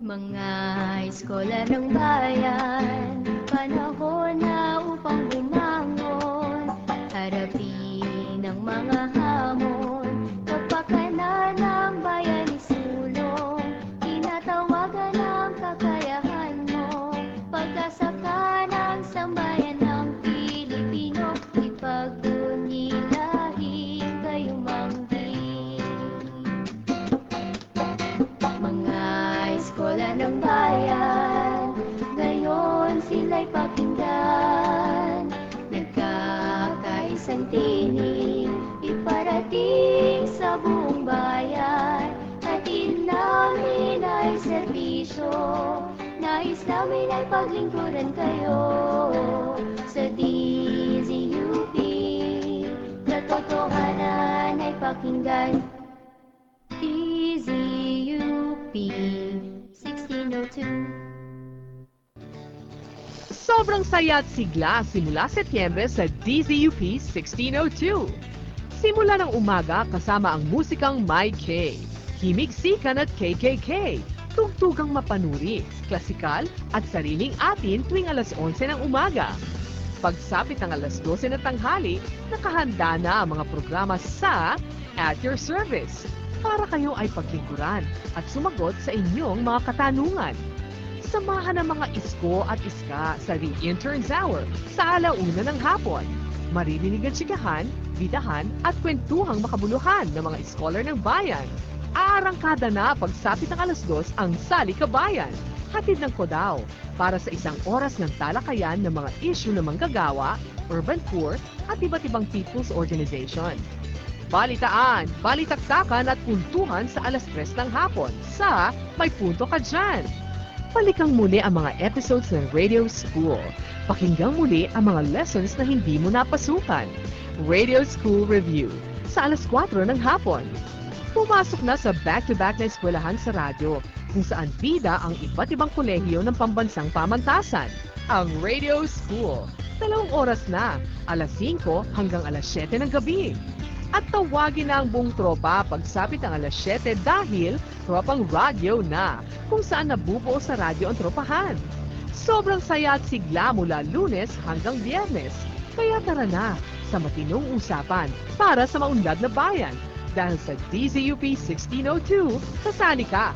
Mga eskola ng bayan, panahon na upang bumangon, harapin ang mga hamon, kapakanan ng bayan isulong, tinatawagan ang kakayahan mo, pag-asa ka ng sambayan ng Pilipino, ipagdunilahin kayong mangkin. Mga eskola ng bayan, ngayon sila'y pakinggan, nagkakaisang tinig, iparating sa buong bayan, atin namin ay serbisyo, nais namin ay paglingkuran kayo, sa DZUP, katotohanan ay pakinggan. DZUP 1602. Sobrang saya at sigla simula Setyembre sa DZUP 1602. Simula ng umaga kasama ang musikang My K, Himig Sikan at KKK, tugtugang mapanuri, klasikal at sariling atin tuwing alas 11 ng umaga. Pagsapit ng alas 12 ng tanghali, nakahanda na ang mga programa sa At Your Service para kayo ay paglingkuran at sumagot sa inyong mga katanungan. Samahan ang mga isko at iska sa The Intern's Hour sa alauna ng hapon. Maririnig ang tsikahan, bidahan at kwentuhang makabuluhan ng mga scholar ng bayan. Aarangkada na pagsapit ng alas 2 ang Sali Kabayan, hatid ng Kodao, para sa isang oras ng talakayan ng mga issue ng manggagawa, urban poor at iba't ibang people's organization. Balitaan, balitaktakan at puntuhan sa alas 3 ng hapon sa May Punto Ka Dyan. Balikan muli ang mga episodes ng Radio School. Pakinggang muli ang mga lessons na hindi mo napasukan. Radio School Review sa alas 4 ng hapon. Pumasok na sa back-to-back na eskwelahan sa radyo kung saan bida ang iba't ibang kolehiyo ng pambansang pamantasan. Ang Radio School. 2 oras na, alas 5 hanggang alas 7 ng gabi. At tawagin na ang buong tropa pagsapit ang alas 7 dahil tropang radyo na, kung saan nabubuo sa radyo ang tropahan. Sobrang saya at sigla mula Lunes hanggang Biyernes. Kaya tara na sa matinong usapan para sa maunlad na bayan. Dahil sa DZUP 1602, sasali ka!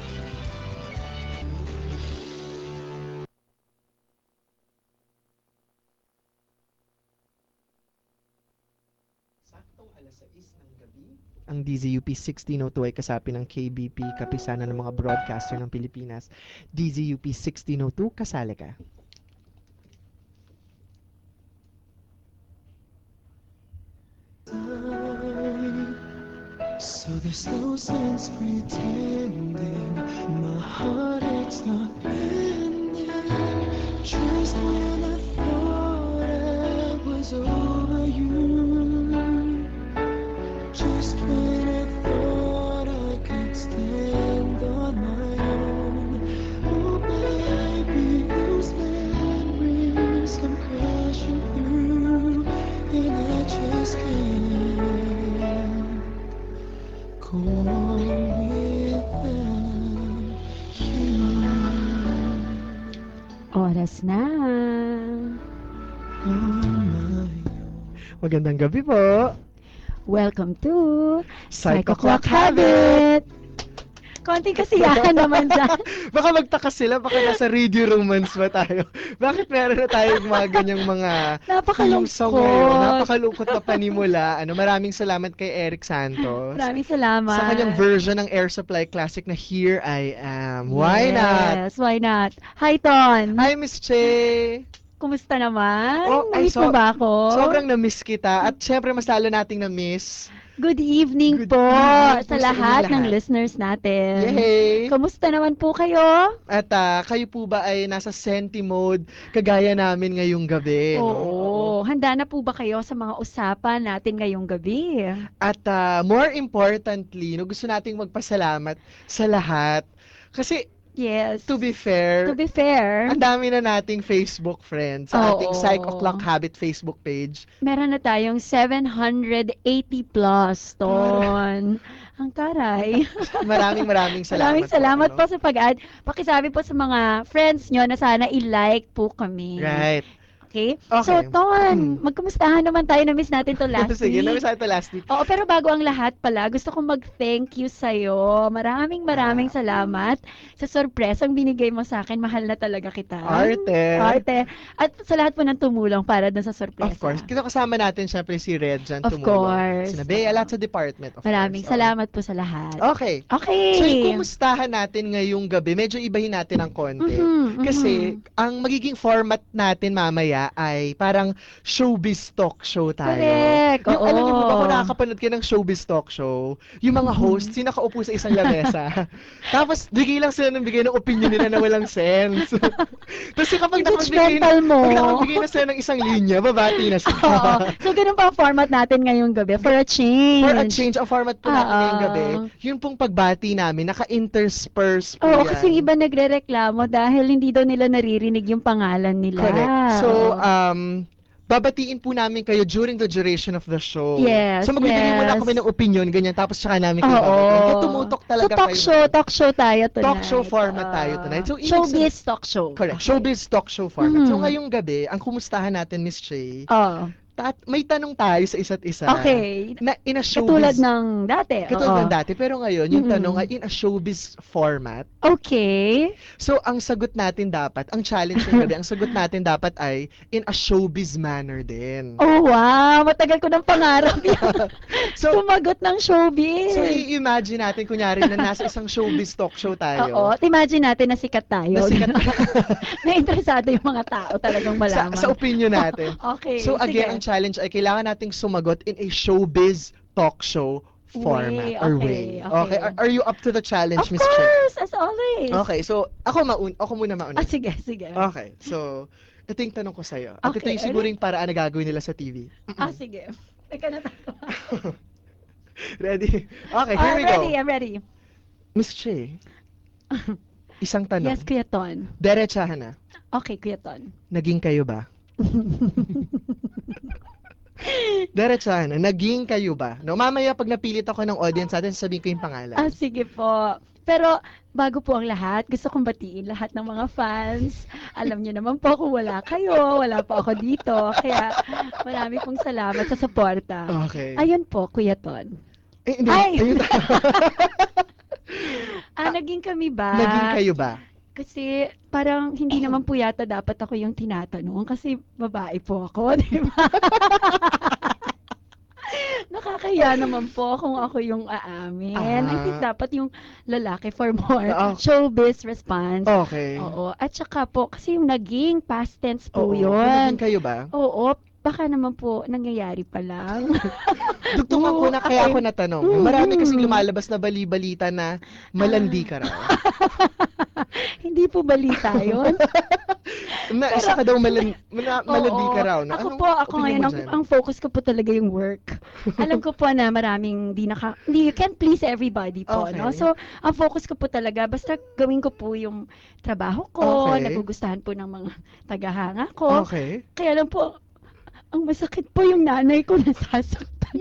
Ang DZUP 1602 ay kasapi ng KBP, kapisanan ng mga broadcaster ng Pilipinas. DZUP 1602, kasali ka. So there's no sense pretending my heartache's not mending. Just when I thought I was over you, just when I thought I could stand on my own, oh baby, those memories come crashing through, and I just can't go on without you. Oras na. Oh my. Magandang gabi po. Welcome to Psycho Clock Clock Habit. Konting kasiyahan naman dyan. Baka magtaka sila, baka nasa radio romance ba tayo? Bakit meron na tayong mga ganyang mga Napakalungkot. song ngayon? Napakalungkot na panimula. Maraming salamat kay Eric Santos. Maraming salamat. Sa kanyang version ng Air Supply Classic na Here I Am. Why not? Yes, why not? Hi, Ton. Hi, Miss Che! Kumusta naman? Oh, ay, Namiss mo ba ako? Sobrang na-miss kita. At syempre, mas lalo nating na-miss. Good evening Good po evening po sa sa lahat inyo ng lahat. listeners natin. Yay! Kumusta naman po kayo? At kayo po ba ay nasa senti mode kagaya namin ngayong gabi? No? Oo. Handa na po ba kayo sa mga usapan natin ngayong gabi? At more importantly, no, gusto nating magpasalamat sa lahat. Kasi Yes. to be fair, To be fair, ang dami na nating Facebook friends sa ating Oo. Psycho Clock Habit Facebook page. meron na tayong 780 plus ton. Ang taray. Maraming salamat. Maraming salamat ano? po sa pag-add. Pakisabi po sa mga friends nyo na sana i-like po kami. Right. Okay? Okay. So, Ton, magkumustahan naman tayo. Na-miss natin to last Sige, week. namiss natin last week. Oo, pero bago ang lahat pala, gusto kong mag-thank you sa'yo. Maraming salamat sa sorpresang binigay mo sa akin. Mahal na talaga kita. Arte. At sa lahat po ng tumulong para dun sa sorpresa. Of course. Kasama natin syempre si Red dyan Of tumulong. course. Si Bea, lahat sa department. Of Maraming course. salamat po sa lahat. Okay. Okay. So, yung kumustahan natin ngayong gabi, medyo ibahin natin ang konti. Kasi, ang magiging format natin mamaya ay parang showbiz talk show tayo. Correct. Yung, alam niyo po ba, Oo. kung nakakapanood ka ng showbiz talk show, yung mga hosts, yung nakaupo sa isang lamesa. Tapos, bigay lang sila ng bigay ng opinion nila na walang sense. Tapos, kapag Judgmental mo. nakabigay na sila ng isang linya, babati na sila. Oo. So, ganun pa ang format natin ngayong gabi. For a change. For a change of format po natin ngayong gabi, Oo. yun pong pagbati namin, naka-intersperse po Oo, yan. kasi yung iba nagre-reklamo dahil hindi daw nila naririnig yung pangalan nila. Correct. So, Oo. babatiin po namin kayo during the duration of the show. Yes, So, magbibigay muna yes. kami ng opinion, ganyan, tapos tsaka namin kayo babatiin. Kaya tumutok talaga so, talk show tayo tonight. Talk show format tayo tonight. So, ibig showbiz talk show. Correct. Okay. Showbiz talk show format. So, Mhm. ngayong gabi, ang kumustahan natin, Miss Che, Oh, may tanong tayo sa isa't isa. okay. Na in a showbiz. Katulad ng dati. Katulad ng oo. dati. Pero ngayon, yung Mhm. tanong ay in a showbiz format. Okay. So, ang sagot natin dapat, ang challenge ng gabi, ang sagot natin dapat ay in a showbiz manner din. Oh, wow. Matagal ko ng pangarap yan. So, Sumagot ng showbiz. so i-imagine natin, kunyari, na nasa isang showbiz talk show tayo. Oo. Imagine natin na sikat tayo. Na sikat na interesado yung mga tao talagang sa, malaman. sa opinion natin. Okay. So, again, sige. ang challenge ay kailangan nating sumagot in a showbiz talk show format or way. okay. Are you up to the challenge, Of Miss Che? course, as always. Okay, so ako muna mauna. Sige. Okay, so ito yung tanong ko sa'yo. At ito Okay, yung siguro yung paraan na gagawin nila sa TV. Sige. Teka na tayo. Ready? Okay, here we go. I'm ready. Miss Che, isang tanong. Yes, Kuya Ton. Diretsahan na. Okay, Kuya Ton. Naging kayo ba? Diretsahan na. Naging kayo ba? No, mamaya pag napilit ako ng audience natin, sasabihin ko yung pangalan. Sige po. Pero bago po ang lahat, gusto kong batiin lahat ng mga fans. Alam niyo naman po kung wala kayo, wala po ako dito. Kaya marami pong salamat sa suporta. Okay. Ayun po, Kuya Ton. Hindi. Ay! Ayun. Naging kami ba? Naging kayo ba? Kasi parang hindi naman po yata dapat ako yung tinatanong kasi babae po ako, di ba? Nakakahiya naman po kung ako yung aamin. I think dapat yung lalaki for more showbiz response. Okay. Oo. At saka po, kasi yung naging past tense Oo. po yun. Naging kayo ba? Oo. Baka naman po nangyayari pa lang. Dugtong ako na kaya ako Okay. natanong. Marami kasi lumalabas na bali-balita na malandi ka raw. Hindi po balita yun. Na isa ka daw malandi ka raw. Na, Ako anong po, ako opinion ngayon, mo ang, dyan? ang focus ko po talaga yung work. Alam ko po na maraming you can't please everybody po, no? Okay. So, ang focus ko po talaga, basta gawin ko po yung trabaho ko, Okay. nagugustuhan po ng mga tagahanga ko. Okay. Kaya lang po, ang masakit po yung nanay ko nasasaktan.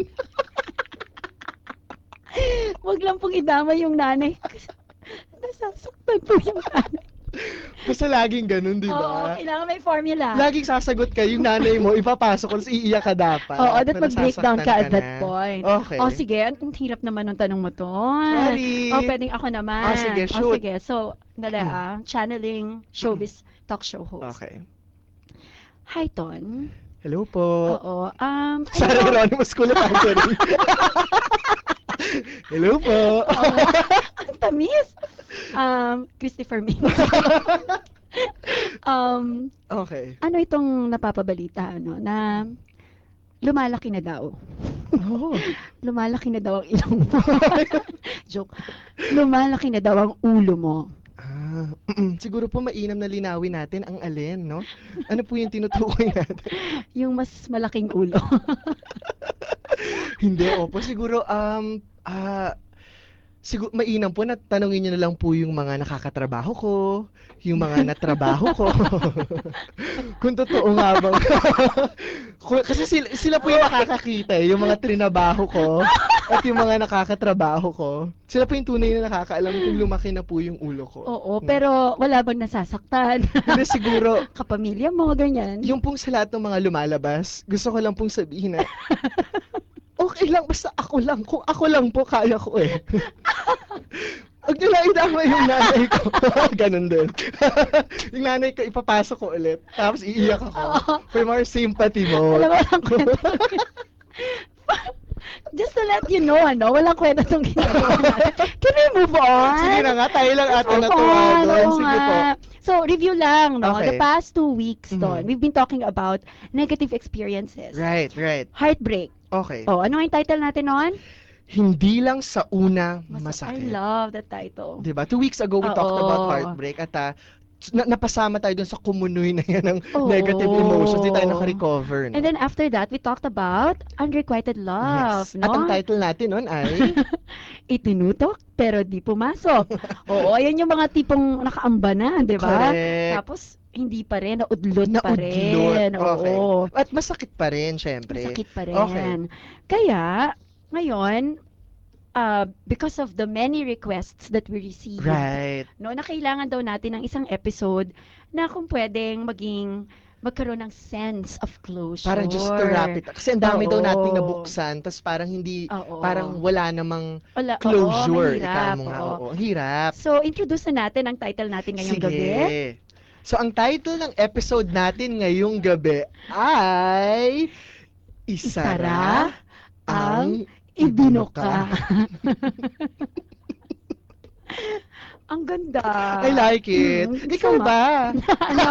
Wag lang pong idama yung nanay. Kasi nasasaktan po yung nanay. Basta laging ganun, di Oo, ba? kailangan may formula. Laging sasagot ka, yung nanay mo, ipapasok ko, tapos iiyak ka dapat. Oo, that na mag-breakdown ka at nasasaktan that na. point. Okay. Sige, ang hirap naman ng tanong mo to. Sorry. Pwedeng ako naman. Sige, shoot. Sige, so, channeling showbiz talk show host. Okay. Hi, Ton. Hello po. Oo. Sorry, anonymous ko lang answering. Hello po. Ang tamis. Christopher Ming. Okay. Ano itong napapabalita, na lumalaki na daw. Oh. Lumalaki na daw ang ilong mo. Joke. Lumalaki na daw ang ulo mo. Siguro po mainam na linawin natin ang alin, no? Ano po yung tinutukoy natin? Yung mas malaking ulo. Hindi, opo. Siguro, siguro, mainam po na tanungin nyo na lang po yung mga nakakatrabaho ko, yung mga natrabaho ko. Kung totoo nga ba. Kasi sila po yung nakakakita, yung mga trinabaho ko. At yung mga nakakatrabaho ko, sila po yung tunay na nakakaalam kung lumaki na po yung ulo ko. Oo, pero wala bang nasasaktan? Hindi siguro, Kapamilya mo, ganyan. yung pong sa lahat ng mga lumalabas, gusto ko lang pong sabihin na, okay lang, basta ako lang. Kung ako lang po, kaya ko eh. Huwag nyo lang idama yung nanay ko. Ganun din. Yung nanay ko, ipapasok ko ulit. Tapos iiyak ako. For more sympathy mo. Alam mo, walang kwenta. Just to let you know, walang kwenta itong ginagawa natin. Can we move on? Sige na nga, tayo lang ata Move natuwa on, doon. oo Sige po. nga. So, review lang, no? Okay. The past 2 weeks, Mhm. we've been talking about negative experiences. Right. Heartbreak. Okay. Oh, ano yung title natin noon? Hindi lang sa una I masakit. love the title. Diba? 2 weeks ago, we talked about heartbreak at napasama tayo dun sa kumunoy na yan ng Oo. negative emotions. Di tayo naka-recover. No? And then after that, we talked about unrequited love, Yes. At ang no? title natin nun ay Itinutok, pero di pumasok. Oo, ayan yung mga tipong nakaamba na, di ba? Correct. Tapos, hindi pa rin, naudlot pa Naudlot. rin. Okay. Oo, At masakit pa rin, syempre. masakit pa rin. Okay. Kaya, ngayon, because of the many requests that we received, Right. no, na kailangan daw natin ng isang episode na kung pwedeng magkaroon ng sense of closure. Parang just to wrap it up. Kasi ang dami daw Oo. nating nabuksan, tapos parang hindi, Oo. parang wala namang Wala, closure. Oo, Ika mahirap, mo nga, oo. oo. Hirap. So, introduce na natin ang title natin ngayong Sige. gabi. So, ang title ng episode natin ngayong gabi ay Isara ang Ibinuka. Ang ganda. I like it. Ikaw Sama. ba? Ano?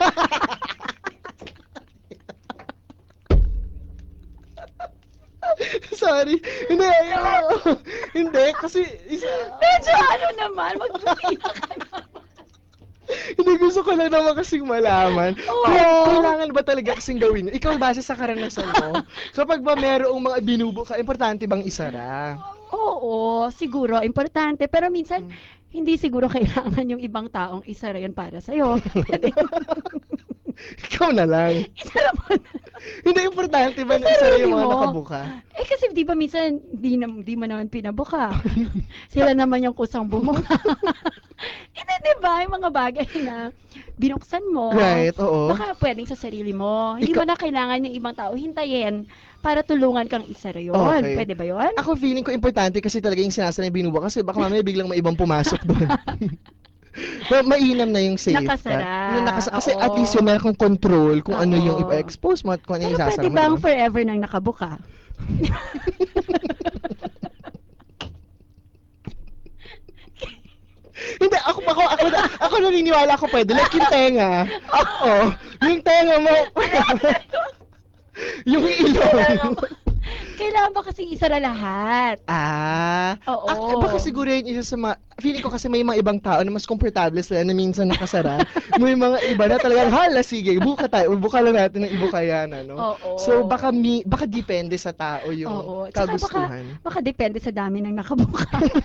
Sorry. Hindi, ayoko. Hindi, kasi Medyo ano naman, magpapila ka naman. hindi gusto ko lang naman kasing malaman. Oo. Kailangan ba talaga kasing gawin yun? Ikaw base sa karanasan mo. Kapag ba merong mga binubuka, importante bang isara? Oo, siguro, importante. Pero minsan, hindi siguro kailangan yung ibang taong isa rin para sa'yo. Ikaw na lang. Isa mo na. Hindi importante ba na Sa isara yung sarili mga mo. nakabuka? Eh kasi di ba minsan, di mo naman pinabuka. Sila naman yung kusang bumuka. Hindi, di ba? Yung mga bagay na binuksan mo. Right, oo. Baka pwedeng sa sarili mo. Hindi Ikaw- mo na kailangan yung ibang tao hintayin para tulungan kang isa yun. Okay. Pwede ba yun? Ako feeling ko importante kasi talaga yung sinasanay binubuka kasi baka mamaya biglang may ibang pumasok doon. Mainam na yung safe. Nakasara. Kasi Oo. at least yung meron kang control kung ano Oo. yung i-expose mo at kung ano yung Pero isasara pwede mo. bang diba? forever nang nakabuka? Hindi, ako naniniwala ako pwede. Like yung tenga. Oo. Yung tenga mo. Yung ilong. Kailangan ba kasi isara lahat? Oo. Baka siguro yun isa sa feeling ko kasi may mga ibang tao na mas komportable sila na minsan nakasara. May mga iba na talagang, hala, sige, buka tayo. Buka lang natin ng ibuka yan, ano? Oo. So, baka depende sa tao yung Oo. Tsaka kagustuhan. Baka depende sa dami ng nakabuka.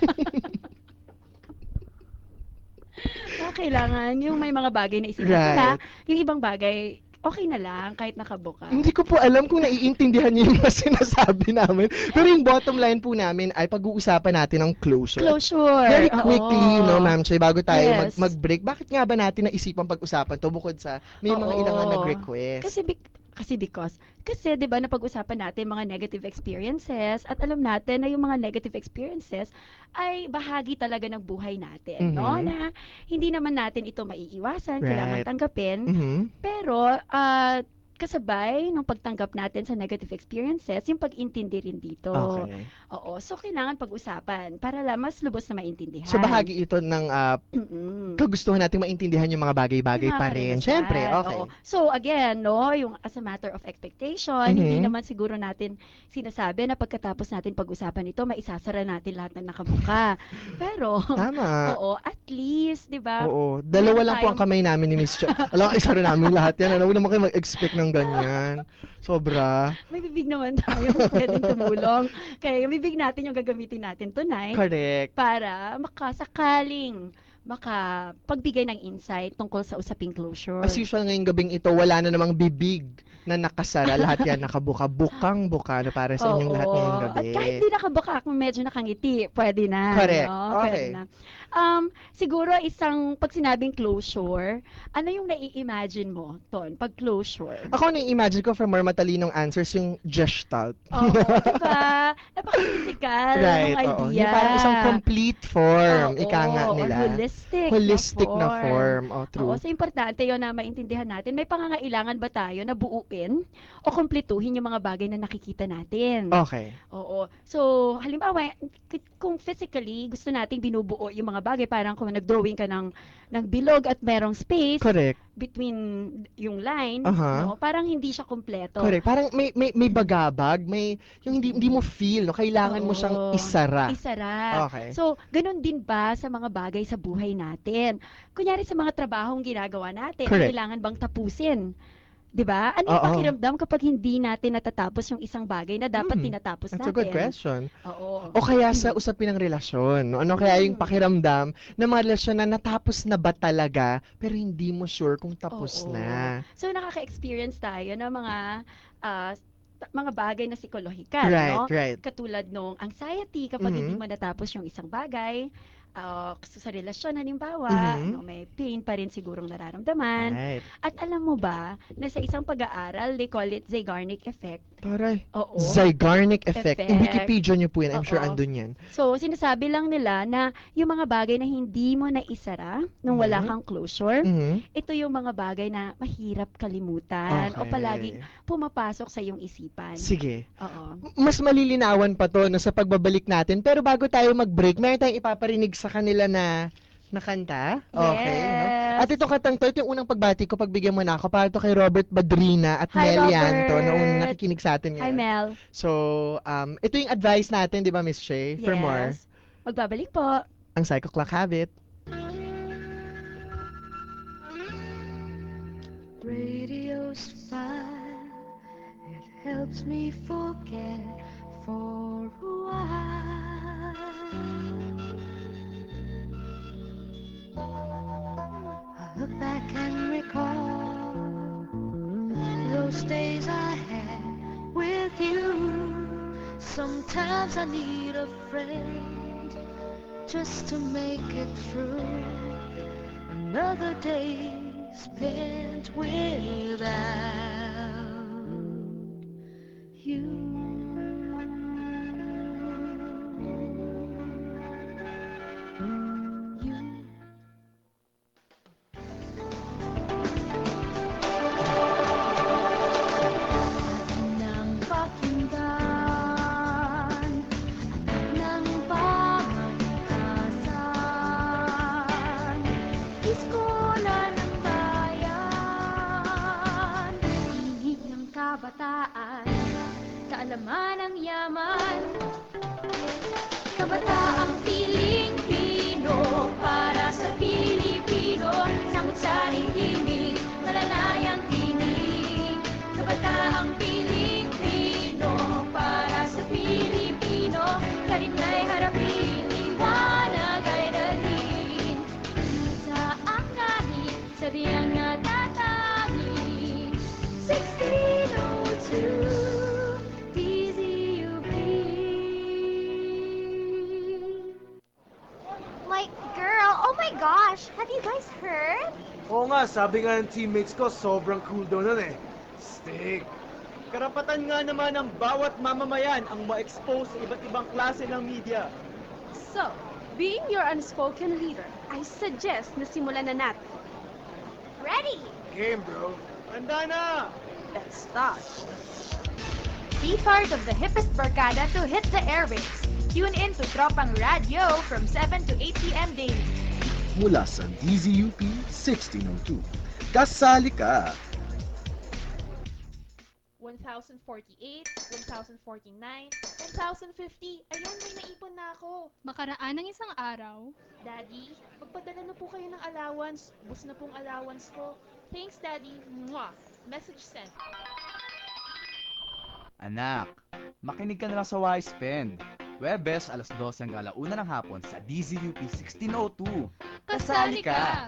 Kailangan yung may mga bagay na isinasara, yung ibang bagay, okay na lang kahit nakabuka. Hindi ko po alam kung naiintindihan niyo yung mga sinasabi namin. Pero yung bottom line po namin ay pag-uusapan natin ng closure. Closure. Very oo. quickly, no, Ma'am Chay, bago tayo Yes. mag-break, bakit nga ba natin naisipan pag-usapan to bukod sa may mga Oo. ilang na nag-request? Kasi 'di ba napag-usapan natin mga negative experiences at alam natin na yung mga negative experiences ay bahagi talaga ng buhay natin, no? Mhm. Na hindi naman natin ito maiiwasan, kailangan Right. tanggapin. Mhm. Pero kasabay ng pagtanggap natin sa negative experiences, yung pag-intindi rin dito. Okay. Oo, so kailangan pag-usapan para mas lubos na maintindihan. So bahagi ito ng Mm-mm. kagustuhan nating maintindihan yung mga bagay-bagay Yung mga pa rin. karanasan, Siyempre, okay. oo. So again, no, yung as a matter of expectation, hindi Mhm. naman siguro natin sinasabi na pagkatapos natin pag-usapan ito, maisasara natin lahat ng nakabuka. Pero, Tama. oo, at least, di ba? Oo. Dalawa Meron lang po ang kamay namin ni Miss Chay. Alam ko, isa rin namin lahat yan. Huwag naman kayo mag-expect ng ganyan. Sobra. May bibig naman tayo pwedeng tumulong. Kaya yung bibig natin yung gagamitin natin tonight Correct. para makasakaling makapagbigay ng insight tungkol sa usaping closure. As usual ngayong gabing ito, wala na namang bibig na nakasara. Lahat yan nakabuka. Bukang-buka na para sa inyong lahat ngayong gabi. At kahit di nakabaka, kung medyo nakangiti, pwede na. Correct. No? Okay. Pwede na. Siguro pag sinabing closure, ano yung nai-imagine mo, Ton, pag closure? Ako na-imagine ko for more matalinong answers yung gestalt. Oo, diba? Napaka-physical Right, ng oo. idea. Yung parang isang complete form. Ika nga Oo, nila. or holistic, Holistic na form. form. Oh, Oo, true. so importante yun na maintindihan natin. May pangangailangan ba tayo na buuin o kumpletuhin yung mga bagay na nakikita natin? Okay. Oo. So, halimbawa, kung physically gusto nating binubuo yung mga bagay, parang kung nag-drawing ka ng bilog at merong space Correct. between yung lines, Aha. no? Parang hindi siya kumpleto. Correct. Parang may bagabag, may yung hindi mo feel, no? Kailangan mo siyang Oo. isara. Isara. Okay. So, ganun din ba sa mga bagay sa buhay natin? Kunyari sa mga trabahong ginagawa natin, Correct. kailangan bang tapusin? 'Di ba? Ano yung Oo. pakiramdam kapag hindi natin natatapos yung isang bagay na dapat tinatapos That's natin? a good question. Oo. O kaya sa usapin ng relasyon, no? Ano kaya yung pakiramdam ng mga relasyon na natapos na ba talaga, pero hindi mo sure kung tapos Oo. na. So, nakaka-experience tayo ng mga bagay na psikologikal, Right, no? right. Katulad nung anxiety kapag hindi Mhm. mo natapos yung isang bagay, sa relasyon halimbawa, Mhm. no, may pain pa rin sigurong nararamdaman. Right. At alam mo ba na sa isang pag-aaral, they call it Zeigarnik effect. Taray. Oo. Zeigarnik effect. Effect. I-Wikipedia niyo po yan. I'm sure Oo. andun yan. So, sinasabi lang nila na yung mga bagay na hindi mo naisara nung wala Mhm. kang closure, Mhm. ito yung mga bagay na mahirap kalimutan o palaging Okay. pumapasok sa iyong isipan. Sige. Oo. Mas malilinawan pa to no, sa pagbabalik natin. Pero bago tayo mag-break, meron tayong ipaparinig sa kanila na kanta. Okay. No? Yes. At ito katang to, ito yung unang pagbati ko, pagbigyan mo na ako, para to kay Robert Badrina at Hi, Mel Yanto na Robert. unang nakikinig sa atin Hi, ngayon. Mel. So, ito yung advice natin, di ba, Miss Shay? For more, Yes. Magbabalik po. ang Psycho Clock Habit. Radio's fine. It helps me forget for a while. I look back and recall those days I had with you. Sometimes I need a friend just to make it through another day spent without you. Nang pakinggan ng pangangkasan, iskola ng bayan, hingig ng kabataan, kaalaman ng yaman, kabataang Pilipino para sa Pilipino, samut-saring himig, malalayang tinig, kabataang Pilipino para sa Pilipino, karinay harapin, liwanag ay dalhin, sa angkahin, sa biyang natatangin, 1602 DZUP. My girl, oh my gosh, have you guys heard? Oo nga, sabi nga ng teammates ko, sobrang cool daw nun eh. Stick. Karapatan nga naman ng bawat mamamayan ang ma-expose sa iba't ibang klase ng media. So, being your unspoken leader, I suggest na simulan na natin. Ready? Game, bro. Handa na! Let's start. Be part of the hippest barkada to hit the airwaves. Tune in to Tropang Radio from 7 to 8 p.m. daily. Mula sa DZUP 1602. Kasali ka! 1,048, 1,049, 1,050. Ayan, may naipon na ako. Makaraan ng isang araw, Daddy, magpadala na po kayo ng allowance. Bus na pong allowance ko. Thanks, Daddy. Mwah! Message sent. Anak, makinig ka na lang sa Wise Spend. Webes, alas 12 hanggang 1 ng hapon sa DZUP 1602. Kasali ka!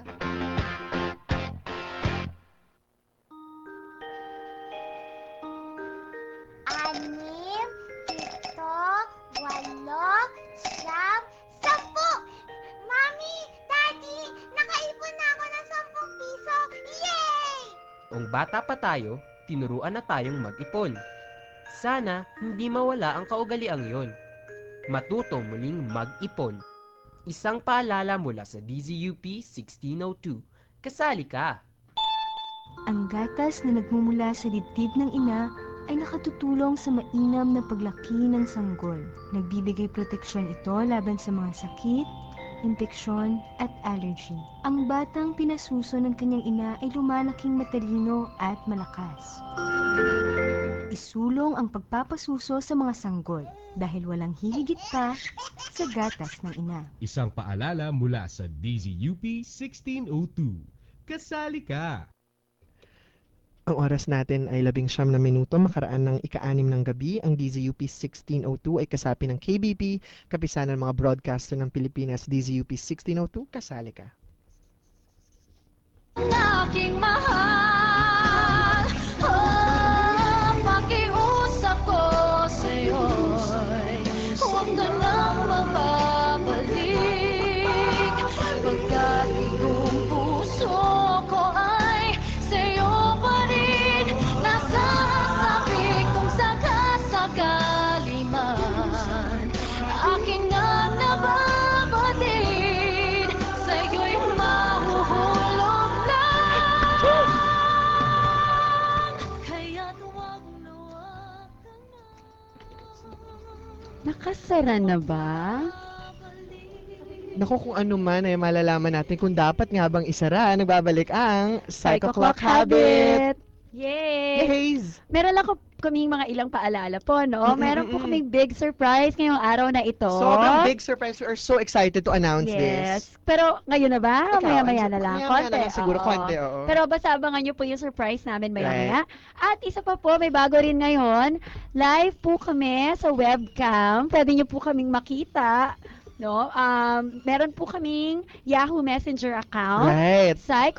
Anim, pito, walo, siyam, 10! Mami! Daddy! Nakaipon na ako ng 10 piso! Yay! Kung bata pa tayo, tinuruan na tayong mag-ipon. Sana hindi mawala ang kaugaliang yon. Matuto muling mag-ipon. Isang paalala mula sa DZUP 1602. Kasali ka! Ang gatas na nagmumula sa dibdib ng ina ay nakatutulong sa mainam na paglaki ng sanggol. Nagbibigay proteksyon ito laban sa mga sakit, impeksyon at allergy. Ang batang pinasuso ng kanyang ina ay lumalaking matalino at malakas. Isulong ang pagpapasuso sa mga sanggol dahil walang hihigit pa sa gatas ng ina. Isang paalala mula sa DZUP 1602. Kasali ka! Ang oras natin ay 19 na minuto makaraan ng ika-6 ng gabi. Ang DZUP 1602 ay kasapi ng KBP, kapisanan ng mga broadcaster ng Pilipinas. DZUP 1602, kasali ka. Aking mahal, pakiusap ko sa'yo'y huwag ka nang mababalik, pagkat iyong puso ko ay sa'yo pa rin. Nasa sabik kung sakasakali man aking nga nababatid, sa'yo'y mahuhulog lang. Kaya't huwag luwag ka na. Nakasara na ba? Naku, kung ano man ay malalaman natin kung dapat nga bang isara. Nagbabalik ang Psycho Clock Habit. Yay! Yes! Meron lang kaming mga ilang paalala po, no? Meron po kaming big surprise ngayong araw na ito. Sobrang big surprise. We are so excited to announce this. Yes. Pero ngayon na ba? Ikaw, Maya-maya na lang. maya-maya na lang siguro, Oo. konti, oo. Pero basta abangan nyo po yung surprise namin maya-maya. At isa pa po, may bago rin ngayon. Live po kami sa webcam. Pwede nyo po kaming makita. No? Meron po kaming Yahoo Messenger account. Right.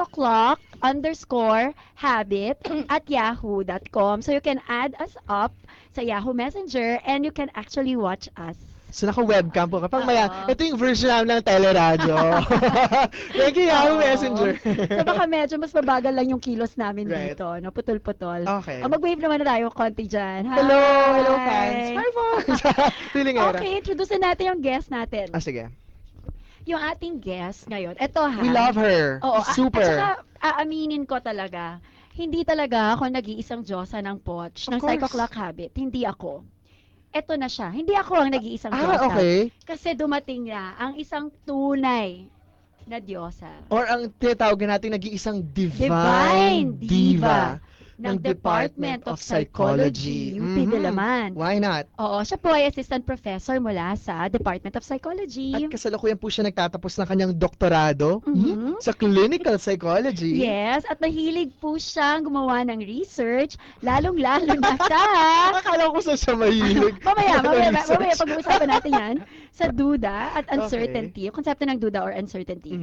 psychoclock_habit at yahoo.com. So you can add us up sa Yahoo Messenger and you can actually watch us. So, naka-webcam po. Kapag maya, ito yung version namin ng teleradyo. Thank you, Yahoo Messenger. So baka medyo mas mabagal lang yung kilos namin Right. dito. No? Putol-putol. Okay. Mag-wave naman na tayo konti dyan. Hi! Hello! Hello, fans! Hi, fans! Feeling era. Okay, introduce natin yung guest natin. Sige. Yung ating guest ngayon. Ito ha. We love her. Oo. Super. At saka, aaminin ko talaga, hindi talaga ako nag-iisang Diyosa ng Poch, ng course. Psycho Clock Habit. Hindi ako. Ito na siya. Hindi ako ang nag-iisang Diyosa. Okay. Kasi dumating na ang isang tunay na Diyosa. Or ang tinatawag natin nag-iisang Divine Diva ng Department of Psychology. UP Dalaman. Why not? Oo, siya po ay assistant professor mula sa Department of Psychology. At kasalukuyan po siya nagtatapos ng kanyang doktorado sa clinical psychology. Yes, at mahilig po siyang gumawa ng research, lalong-lalo na sa... Akala ko sa siya mahilig. mamaya, Research. pag-uusapan natin yan, sa duda at uncertainty, yung konsepto ng duda or uncertainty.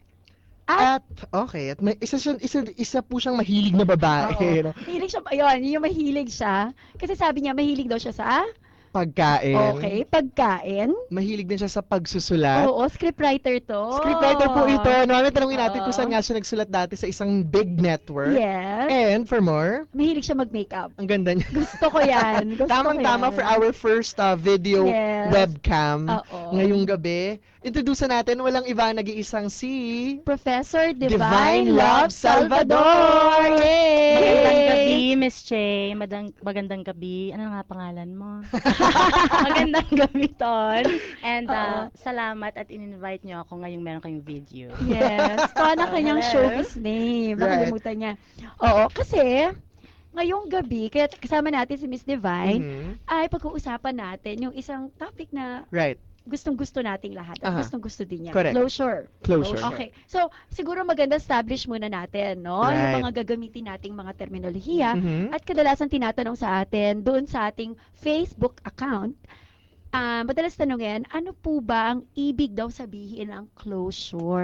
At may isa po siyang mahilig na babae. No? Mahilig siya, yun, yung mahilig siya. Kasi sabi niya, mahilig daw siya sa Pagkain. Okay, pagkain. Mahilig din siya sa pagsusulat. Oo, scriptwriter to. Scriptwriter po ito. Namin tanongin natin kung saan nga siya nagsulat dati sa isang big network. Yes. And for more, mahilig siya mag-makeup. Ang ganda niya. Gusto ko yan. Tamang-tama for our first video Yes. webcam Oo. ngayong gabi. Introduce natin, walang iba, nag-iisang si Professor Divine Love Salvador! Yay! Magandang gabi, Miss Che. Magandang gabi. Ano nga pangalan mo? Magandang gabi, Ton. And salamat at in-invite niyo ako ngayong meron kayong video. Yes. Paano kanyang showbiz name? Nakalimutan niya. Oo, kasi ngayong gabi, kaya kasama natin si Miss Divine, ay pag-uusapan natin yung isang topic na gustong-gusto nating lahat. At gustong-gusto din niya. Correct. Closure. Closure. Okay. So, siguro maganda establish muna natin, no? Yung mga gagamitin nating mga terminolohiya. At kadalasan tinatanong sa atin, doon sa ating Facebook account, madalas tanongin, ano po ba ang ibig daw sabihin ng closure?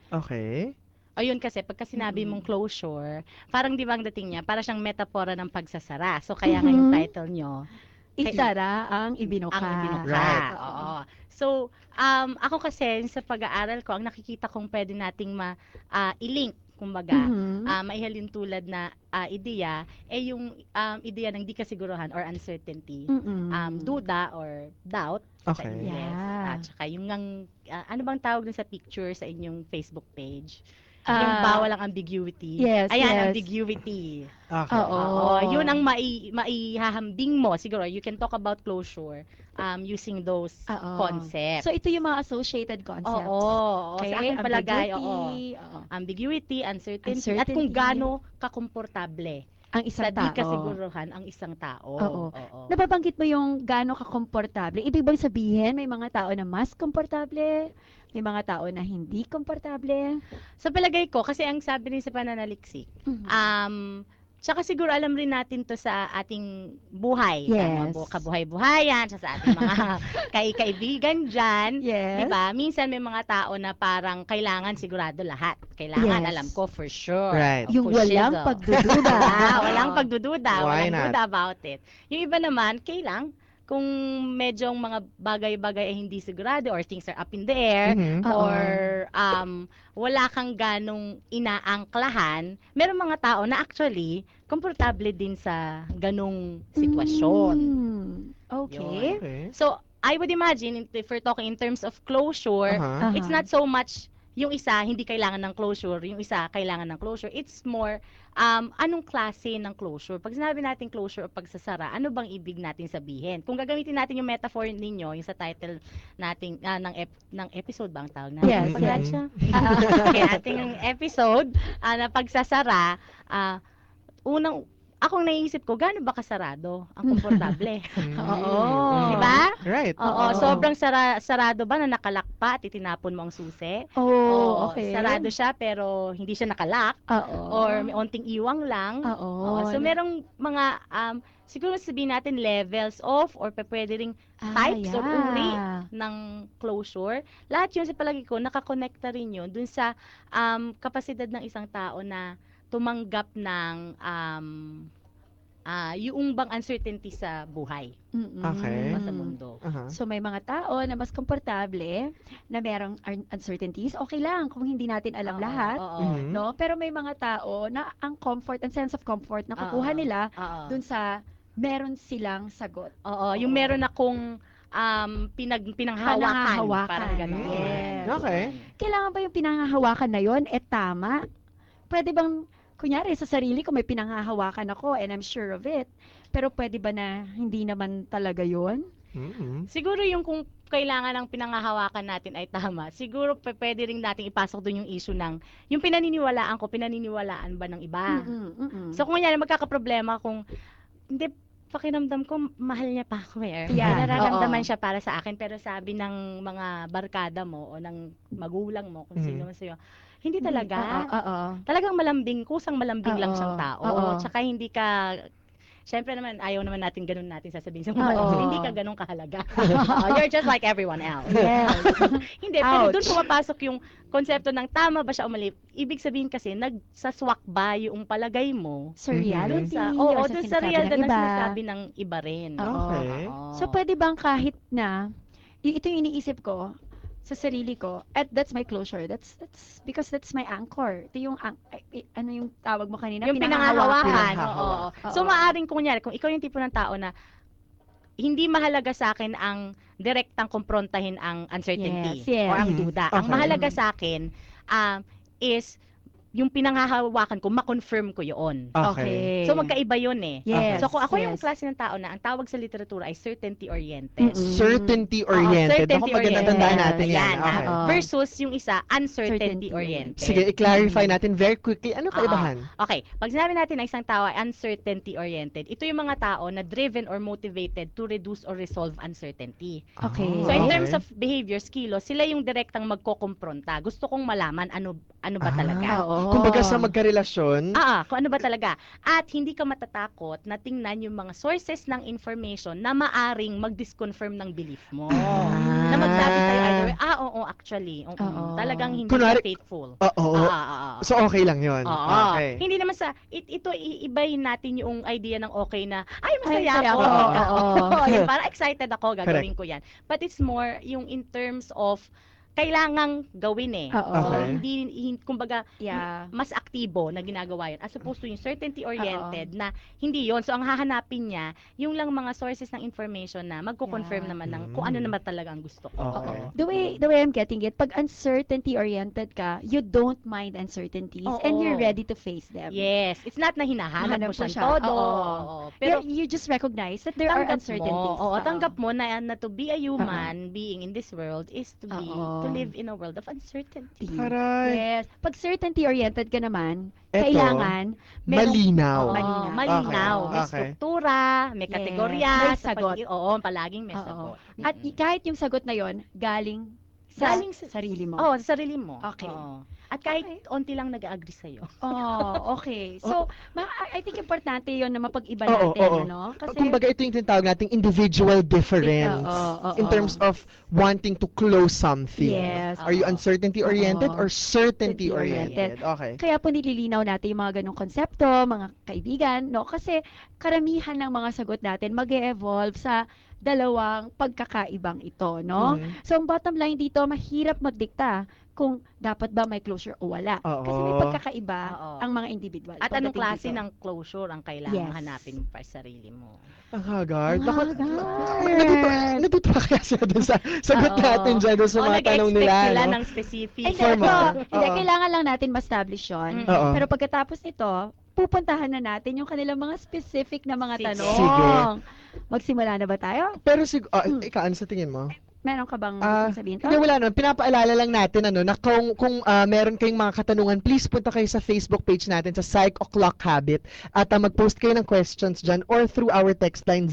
Okay. Ayun kasi, pagka sinabi mong closure, parang di ba ang dating niya, para siyang metapora ng pagsasara. So, kaya nga yung title nyo, Isara ang ibinuka. ang ibinuka. Right. Oo. So, ako kasi, sa pag-aaral ko, ang nakikita kong pwede nating i-link, kumbaga, maihalin tulad na ideya, yung ideya ng di kasiguruhan or uncertainty, duda or doubt sa Okay. Ingles. Yeah. At saka yung ano bang tawag dun sa picture sa inyong Facebook page? Yung bawal ang ambiguity. Yes, Ayan, yes. ambiguity. Okay. Oo. Yun ang maihahambing mo. Siguro, you can talk about closure using those concepts. So, ito yung mga associated concepts. Oo. Okay, Sa akin palagay, ambiguity, ambiguity, uncertainty, at kung gaano kakomportable ang isang sa di tao. kasiguruhan ang isang tao. Oo. Oo. Nababanggit mo yung gaano ka-komportable. Ibig bang sabihin, may mga tao na mas komportable, may mga tao na hindi komportable? Sa palagay ko, kasi ang sabi rin sa pananaliksik, tsaka siguro alam rin natin to sa ating buhay. Yes. Kabuhay-buhayan, sa ating mga kaibigan dyan. Yes. Diba? Minsan may mga tao na parang kailangan sigurado lahat. Kailangan, Yes. alam ko for sure. Right. Yung For walang shizzle. pagdududa. Walang pagdududa. Why Walang not? duda about it. Yung iba naman, kung medyong mga bagay-bagay ay hindi sigurado or things are up in the air or wala kang ganong inaangklahan, meron mga tao na actually komportable din sa ganong sitwasyon. Okay. Okay. So, I would imagine if we're talking in terms of closure, it's not so much yung isa hindi kailangan ng closure, yung isa kailangan ng closure. It's more anong klase ng closure. Pag sinabi natin closure o pagsasara, ano bang ibig natin sabihin? Kung gagamitin natin yung metaphor ninyo, yung sa title nating ng episode ba ang tawag natin? Yes, Pag-add yes. siya? Okay, ating episode na pagsasara, akong naisip ko, gaano ba kasarado ang komportable? Oo. Di ba? Right. Oo, sobrang sarado ba na nakalak pa at itinapon mo ang susi? Oh, okay. Sarado siya pero hindi siya nakalak. Or may onting iwang lang. Oo. So merong mga siguro sabihin natin levels of or pwede ring types or uri ng closure. Lahat yun sa palagi ko, nakakonekta rin yun dun sa kapasidad ng isang tao na tumanggap ng yung bang uncertainty sa buhay. Okay. Sa mundo. So may mga tao na mas komportable na merong uncertainties, okay lang kung hindi natin alam lahat, no? Pero may mga tao na ang sense of comfort na kukuha nila dun sa meron silang sagot. Oo, yung meron akong pinanghahawakan, parang gano'n. Yes. Okay. Kailangan ba yung pinanghahawakan na yon tama? Pwede bang kunyari sa sarili ko may pinanghahawakan ako and I'm sure of it, pero pwede ba na hindi naman talaga yon? Siguro yung kung kailangan ng pinanghahawakan natin ay tama, siguro pwede rin natin ipasok doon yung issue ng yung pinaniniwalaan ko, pinaniniwalaan ba ng iba? So kung yan, magkakaproblema kung hindi, pakiramdam ko mahal niya pa ako nararamdaman siya para sa akin, pero sabi ng mga barkada mo o ng magulang mo kung sino man sa'yo, hindi talaga. Talagang malambing, kusang malambing lang siyang tao. Tsaka hindi ka, syempre naman, ayaw naman natin ganun natin sasabihin sa mga hindi ka ganun kahalaga. You're just like everyone else. Yes. Hindi, pero doon pumapasok yung konsepto ng tama ba siya o mali. Ibig sabihin kasi, nagsaswak ba yung palagay mo? Sa reality. Oo, or doon sinasabi sa real ng na iba. sinasabi ng iba rin. Okay. So pwede bang kahit na, ito yung iniisip ko, sa sarili ko, at that's my closure. That's because that's my anchor. Ito yung ano yung tawag mo kanina? Yung pinanghahawakan. Pinanghahawakan. Oo. So maaaring kunyari, kung ikaw yung tipo ng tao na hindi mahalaga sa akin ang direktang kumprontahin ang uncertainty Yes. or ang duda. Ang Okay. mahalaga sa akin is yung pinanghahawakan ko, ma-confirm ko yun. Okay. So magkaiba yun eh. Yes. So kung ako yung Yes. klase ng tao na ang tawag sa literatura ay certainty-oriented. Certainty-oriented. Ako maganda tandaan natin yan. Okay. Versus yung isa, uncertainty-oriented. Sige, i-clarify natin very quickly. Ano kaibahan? Okay. Pag sinabi natin na isang tao ay uncertainty-oriented, ito yung mga tao na driven or motivated to reduce or resolve uncertainty. Okay. So in terms of behaviors, kilos, sila yung direktang magkokompronta. Gusto kong malaman ano ba talaga. Kumbaga sa magkarelasyon. Kung ano ba talaga. At hindi ka matatakot na tingnan yung mga sources ng information na maaring mag-disconfirm ng belief mo. Na magsabi sa'yo either way, oo, actually. Talagang hindi Kunwari, ka faithful. So okay lang yun. Okay. Hindi naman ito iibayin natin yung idea ng okay na, ay, masaya ako. Para excited ako, gagawin ko yan. But it's more yung in terms of kailangang gawin Hindi kumbaga mas aktibo na ginagawa yun as opposed to yung certainty oriented na hindi yon. So ang hahanapin niya yung lang mga sources ng information na magko-confirm naman ng kung ano naman talaga ang gusto ko. The way I'm getting it, pag uncertainty oriented ka, you don't mind uncertainties and you're ready to face them. Yes, it's not na hinahanap mo siya todo. Pero you just recognize that there are uncertainties. Tanggap mo na to be a human being in this world is to be to live in a world of uncertainty. Yes. Pag certainty-oriented ka naman, kailangan malinaw. Malinaw. May Okay. struktura, may kategorya, May sagot. Palaging may sagot. At kahit yung sagot na yon galing sa sarili mo. Sa sarili mo. Okay. At kahit onti lang nag-agree sa'yo. Okay. So, I think importante yon na mapag-iba natin, ano? Kasi kumbaga ito yung tinatawag nating individual difference in terms of wanting to close something. Yes. Are you uncertainty-oriented or certainty-oriented? Okay. Kaya po nililinaw natin yung mga ganong konsepto, mga kaibigan, no? Kasi karamihan ng mga sagot natin mag-e-evolve sa dalawang pagkakaibang ito, no? So, ang bottom line dito, mahirap magdikta kung dapat ba may closure o wala. Kasi may pagkakaiba ang mga individual. At anong klase ng closure ang kailangan hanapin para sa sarili mo? Ang haggard. Natutuwa kaya sila dun sa sagot natin dyan, dun sa mga tanong nila. Nag-expect sila ng specific. Hindi, kailangan lang natin ma-establish yun. Pero pagkatapos nito, pupuntahan na natin yung kanilang mga specific na mga tanong. Sige. Magsimula na ba tayo? Pero ikaw, ano sa tingin mo? Meron ka bang sabihin? Hindi, wala naman. Pinapaalala lang natin na kung meron kayong mga katanungan, please punta kayo sa Facebook page natin sa Psych O'Clock Habit at mag-post kayo ng questions dyan or through our text line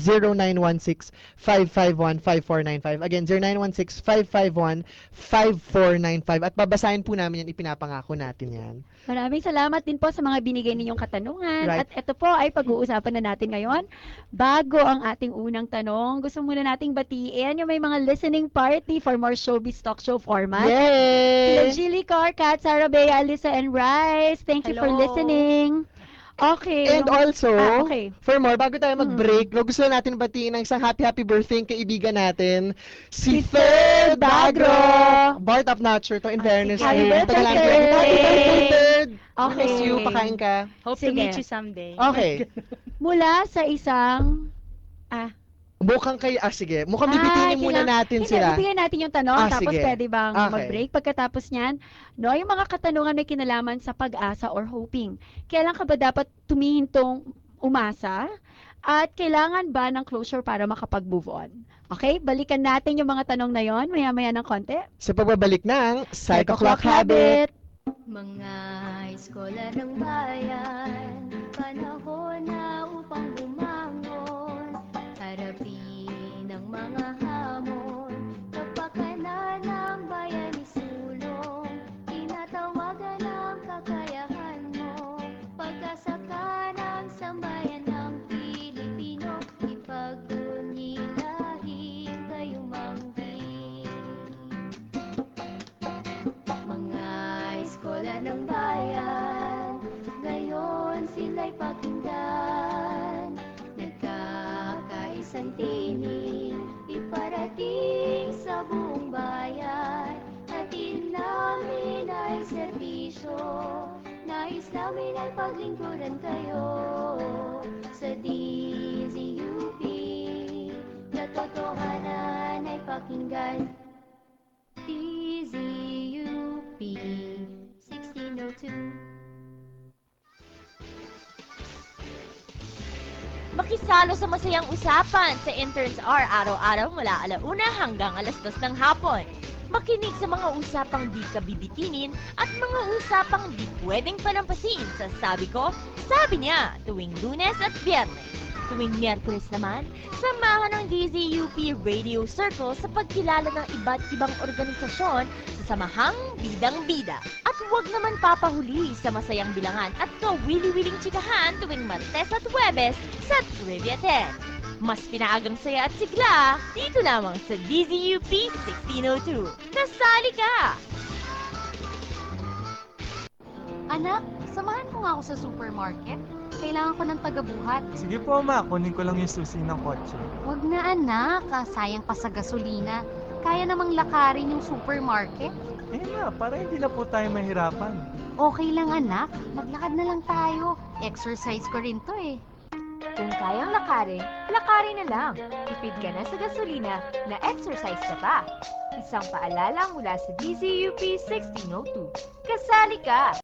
0916-551-5495. Again, 0916-551-5495 at babasahin po namin yan, ipinapangako natin yan. Maraming salamat din po sa mga binigay ninyong katanungan. Right. At ito po ay pag-uusapan na natin ngayon. Bago ang ating unang tanong, gusto muna nating batiin yung may mga listening party for more showbiz talk show format. Yay! Sila Jilly Corcat, Sarah Bea, Alyssa, and Rice. Thank you for listening. Okay. And also, for more, bago tayo mag-break, gusto natin batiin ng isang happy birthday kaibigan natin, si Third Bagro! Bart of Nature to, in fairness. Happy birthday, Third! Okay. Miss you, pakain ka. Hope to meet you someday. Okay. Mula sa isang, mukhang bibitinin muna natin sila. Bibigyan natin yung tanong, tapos sige. pwede bang mag-break? Pagkatapos niyan, yung mga katanungan may kinalaman sa pag-asa or hoping. Kailan ka ba dapat tumihintong umasa? At kailangan ba ng closure para makapag-move on? Okay, balikan natin yung mga tanong na yon maya-maya ng konti. Sa pagbabalik ng Psych O'Clock Habit. Mga eskola ng bayan, panahon na upang bumangon, harapin ang mga hamon, kapakanan ng bayan isulong, tinatawagan ang kakayahan mo, pag-asa ka ng sambayan ng Pilipino, ipag-unyilahin kayong mangkin. Mga eskola ng bayan, ngayon sila'y pakinggan, nagkakaisang tinig, iparating sa buong bayan, hatid namin ay serbisyo, nais namin ay paglingkuran kayo, sa DZUP, katotohanan ay pakinggan. DZUP 1602. Makisalo sa masayang usapan sa Interns Hour araw-araw mula 1:00 hanggang 2:00 ng hapon. Makinig sa mga usapang di ka bibitinin at mga usapang di pwedeng palampasin sa Sabi Ko, Sabi Niya tuwing Lunes at Biyernes. Tuwing Miyerkules naman, samahan ng DZUP Radio Circle sa pagkilala ng iba't ibang organisasyon sa samahang bidang-bida. At huwag naman papahuli sa masayang bilangan at kawili-wiling chikahan tuwing Martes at Huwebes sa Trivia 10. Mas pinaagang saya at sigla dito lamang sa DZUP 1602. Kasali ka! Anak, samahan mo nga ako sa supermarket. Kailangan ko ng tagabuhat. Sige po, ma. Kunin ko lang yung susi ng kotse. Huwag na anak, sayang pa sa gasolina. Kaya namang lakarin yung supermarket. Eh ma, para hindi na po tayo mahirapan. Okay lang anak, maglakad na lang tayo. Exercise ko rin to eh. Kung kayang lakarin, lakarin na lang. Tipid ka na sa gasolina, na exercise ka pa. Isang paalala mula sa DZUP 1602. Kasali ka!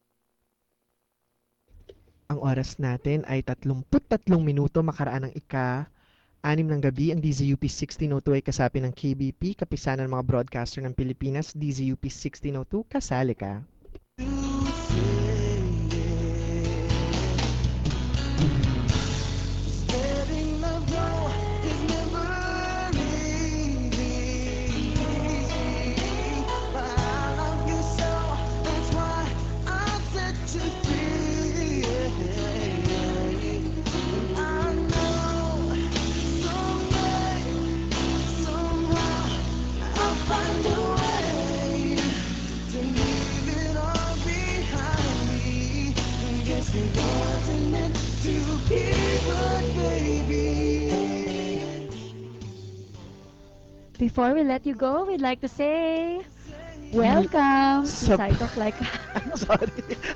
Ang oras natin ay 33 minuto makaraan ng ika-6 ng gabi. Ang DZUP 1602 ay kasapi ng KBP, Kapisanan ng mga Broadcaster ng Pilipinas. DZUP 1602, kasali ka. Before we let you go, we'd like to say, welcome to Psychoclick. Sorry.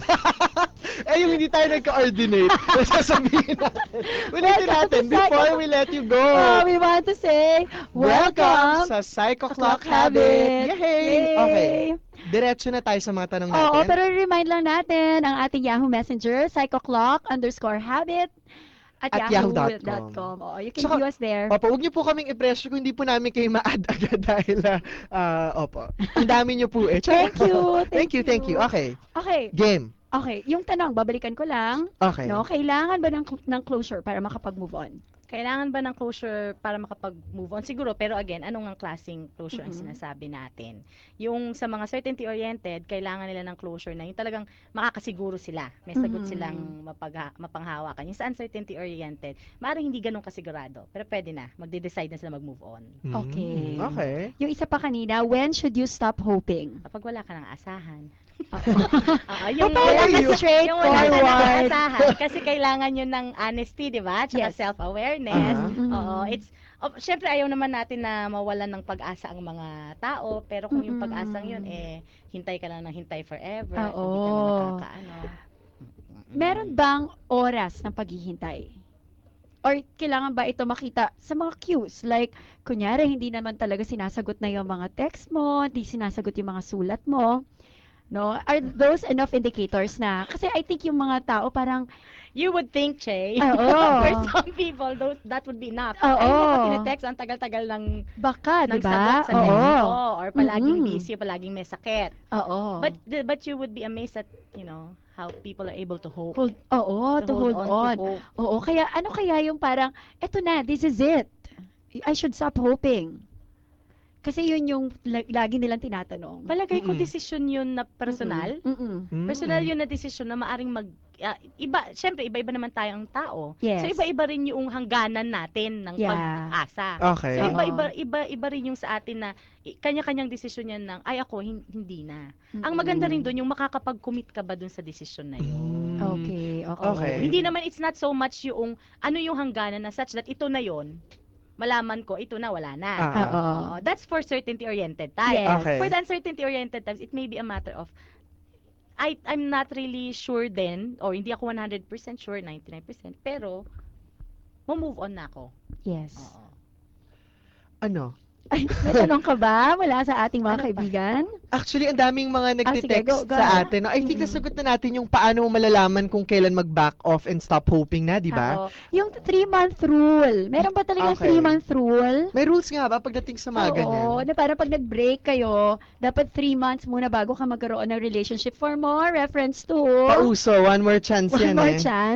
Yung hindi tayo nagka-coordinate. Sasabihin natin. Ulitin natin, before we let you go. We want to say, welcome sa Psychoclock Habit. Yay! Okay. Diretso na tayo sa mga tanong natin. Oo, pero remind lang natin ang ating Yahoo Messenger, psychoclock_habit at yahoo.com. You can view us there. Opo, huwag niyo po kaming i-pressure kung hindi po namin kayo ma-add agad dahil, opo, ang dami niyo po eh. Thank you. Thank you. Okay. Game. Okay, yung tanong, babalikan ko lang. Okay. No, kailangan ba ng closure para makapag-move on? Kailangan ba ng closure para makapag-move on? Siguro, pero again, anong ang klaseng closure ang sinasabi natin? Yung sa mga certainty-oriented, kailangan nila ng closure na yung talagang makakasiguro sila. May sagot silang mapanghawakan. Yung sa uncertainty-oriented, maaaring hindi ganun kasigurado. Pero pwede na. Magde-decide na sila mag-move on. Okay. Okay. Yung isa pa kanina, when should you stop hoping? Kapag wala ka ng asahan. Yung straightforward. Kasi kailangan yun ng honesty, di ba? Tsaka self-awareness. Oo, syempre ayaw naman natin na mawalan ng pag-asa ang mga tao, pero kung yung pag-asang yun, hintay ka lang ng hintay forever. Hindi ka na nakakaano. Meron bang oras ng paghihintay? Or kailangan ba ito makita sa mga cues? Like, kunyari, hindi naman talaga sinasagot na yung mga text mo, hindi sinasagot yung mga sulat mo. No? Are those enough indicators na? Kasi I think yung mga tao parang, you would think, Che. For some people, that would be enough. Ay, hindi ko tinetext, ang tagal-tagal ng baka, ng diba? sagot sa text ko. Or palaging busy, palaging may sakit. Oo. But you would be amazed at, how people are able to hope. To hold on. Oo, kaya ano kaya yung parang, eto na, this is it. I should stop hoping. Kasi yun yung lagi nilang tinatanong. Palagay ko desisyon yun na personal. Personal yun na desisyon na maaring syempre iba-iba naman tayong tao. Yes. So iba-iba rin yung hangganan natin ng pag-asa. Okay. So iba rin yung sa atin na kanya-kanyang desisyon yan ng ay ako hindi na. Ang maganda rin doon yung makakapag-commit ka ba doon sa desisyon na yun. Okay. Hindi naman it's not so much yung ano yung hangganan na such that ito na yon. Malaman ko, ito na, wala na. That's for certainty-oriented times. Yes. Okay. For the uncertainty-oriented times, it may be a matter of, I'm not really sure then, or hindi ako 100% sure, 99%, pero, move on na ako. Yes. Ano? Ay, may tanong ka ba mula sa ating mga kaibigan? Actually, ang daming mga nagtitext go sa atin. I think nasagot na natin yung paano mo malalaman kung kailan mag-back off and stop hoping na, di ba? Yung 3-month rule. Meron ba talaga 3-month rule? May rules nga ba pagdating sa mga ganyan? Oo, na parang pag nag-break kayo, dapat 3 months muna bago ka magkaroon ng relationship for more reference to... Pauso, one more chance yan One more chance.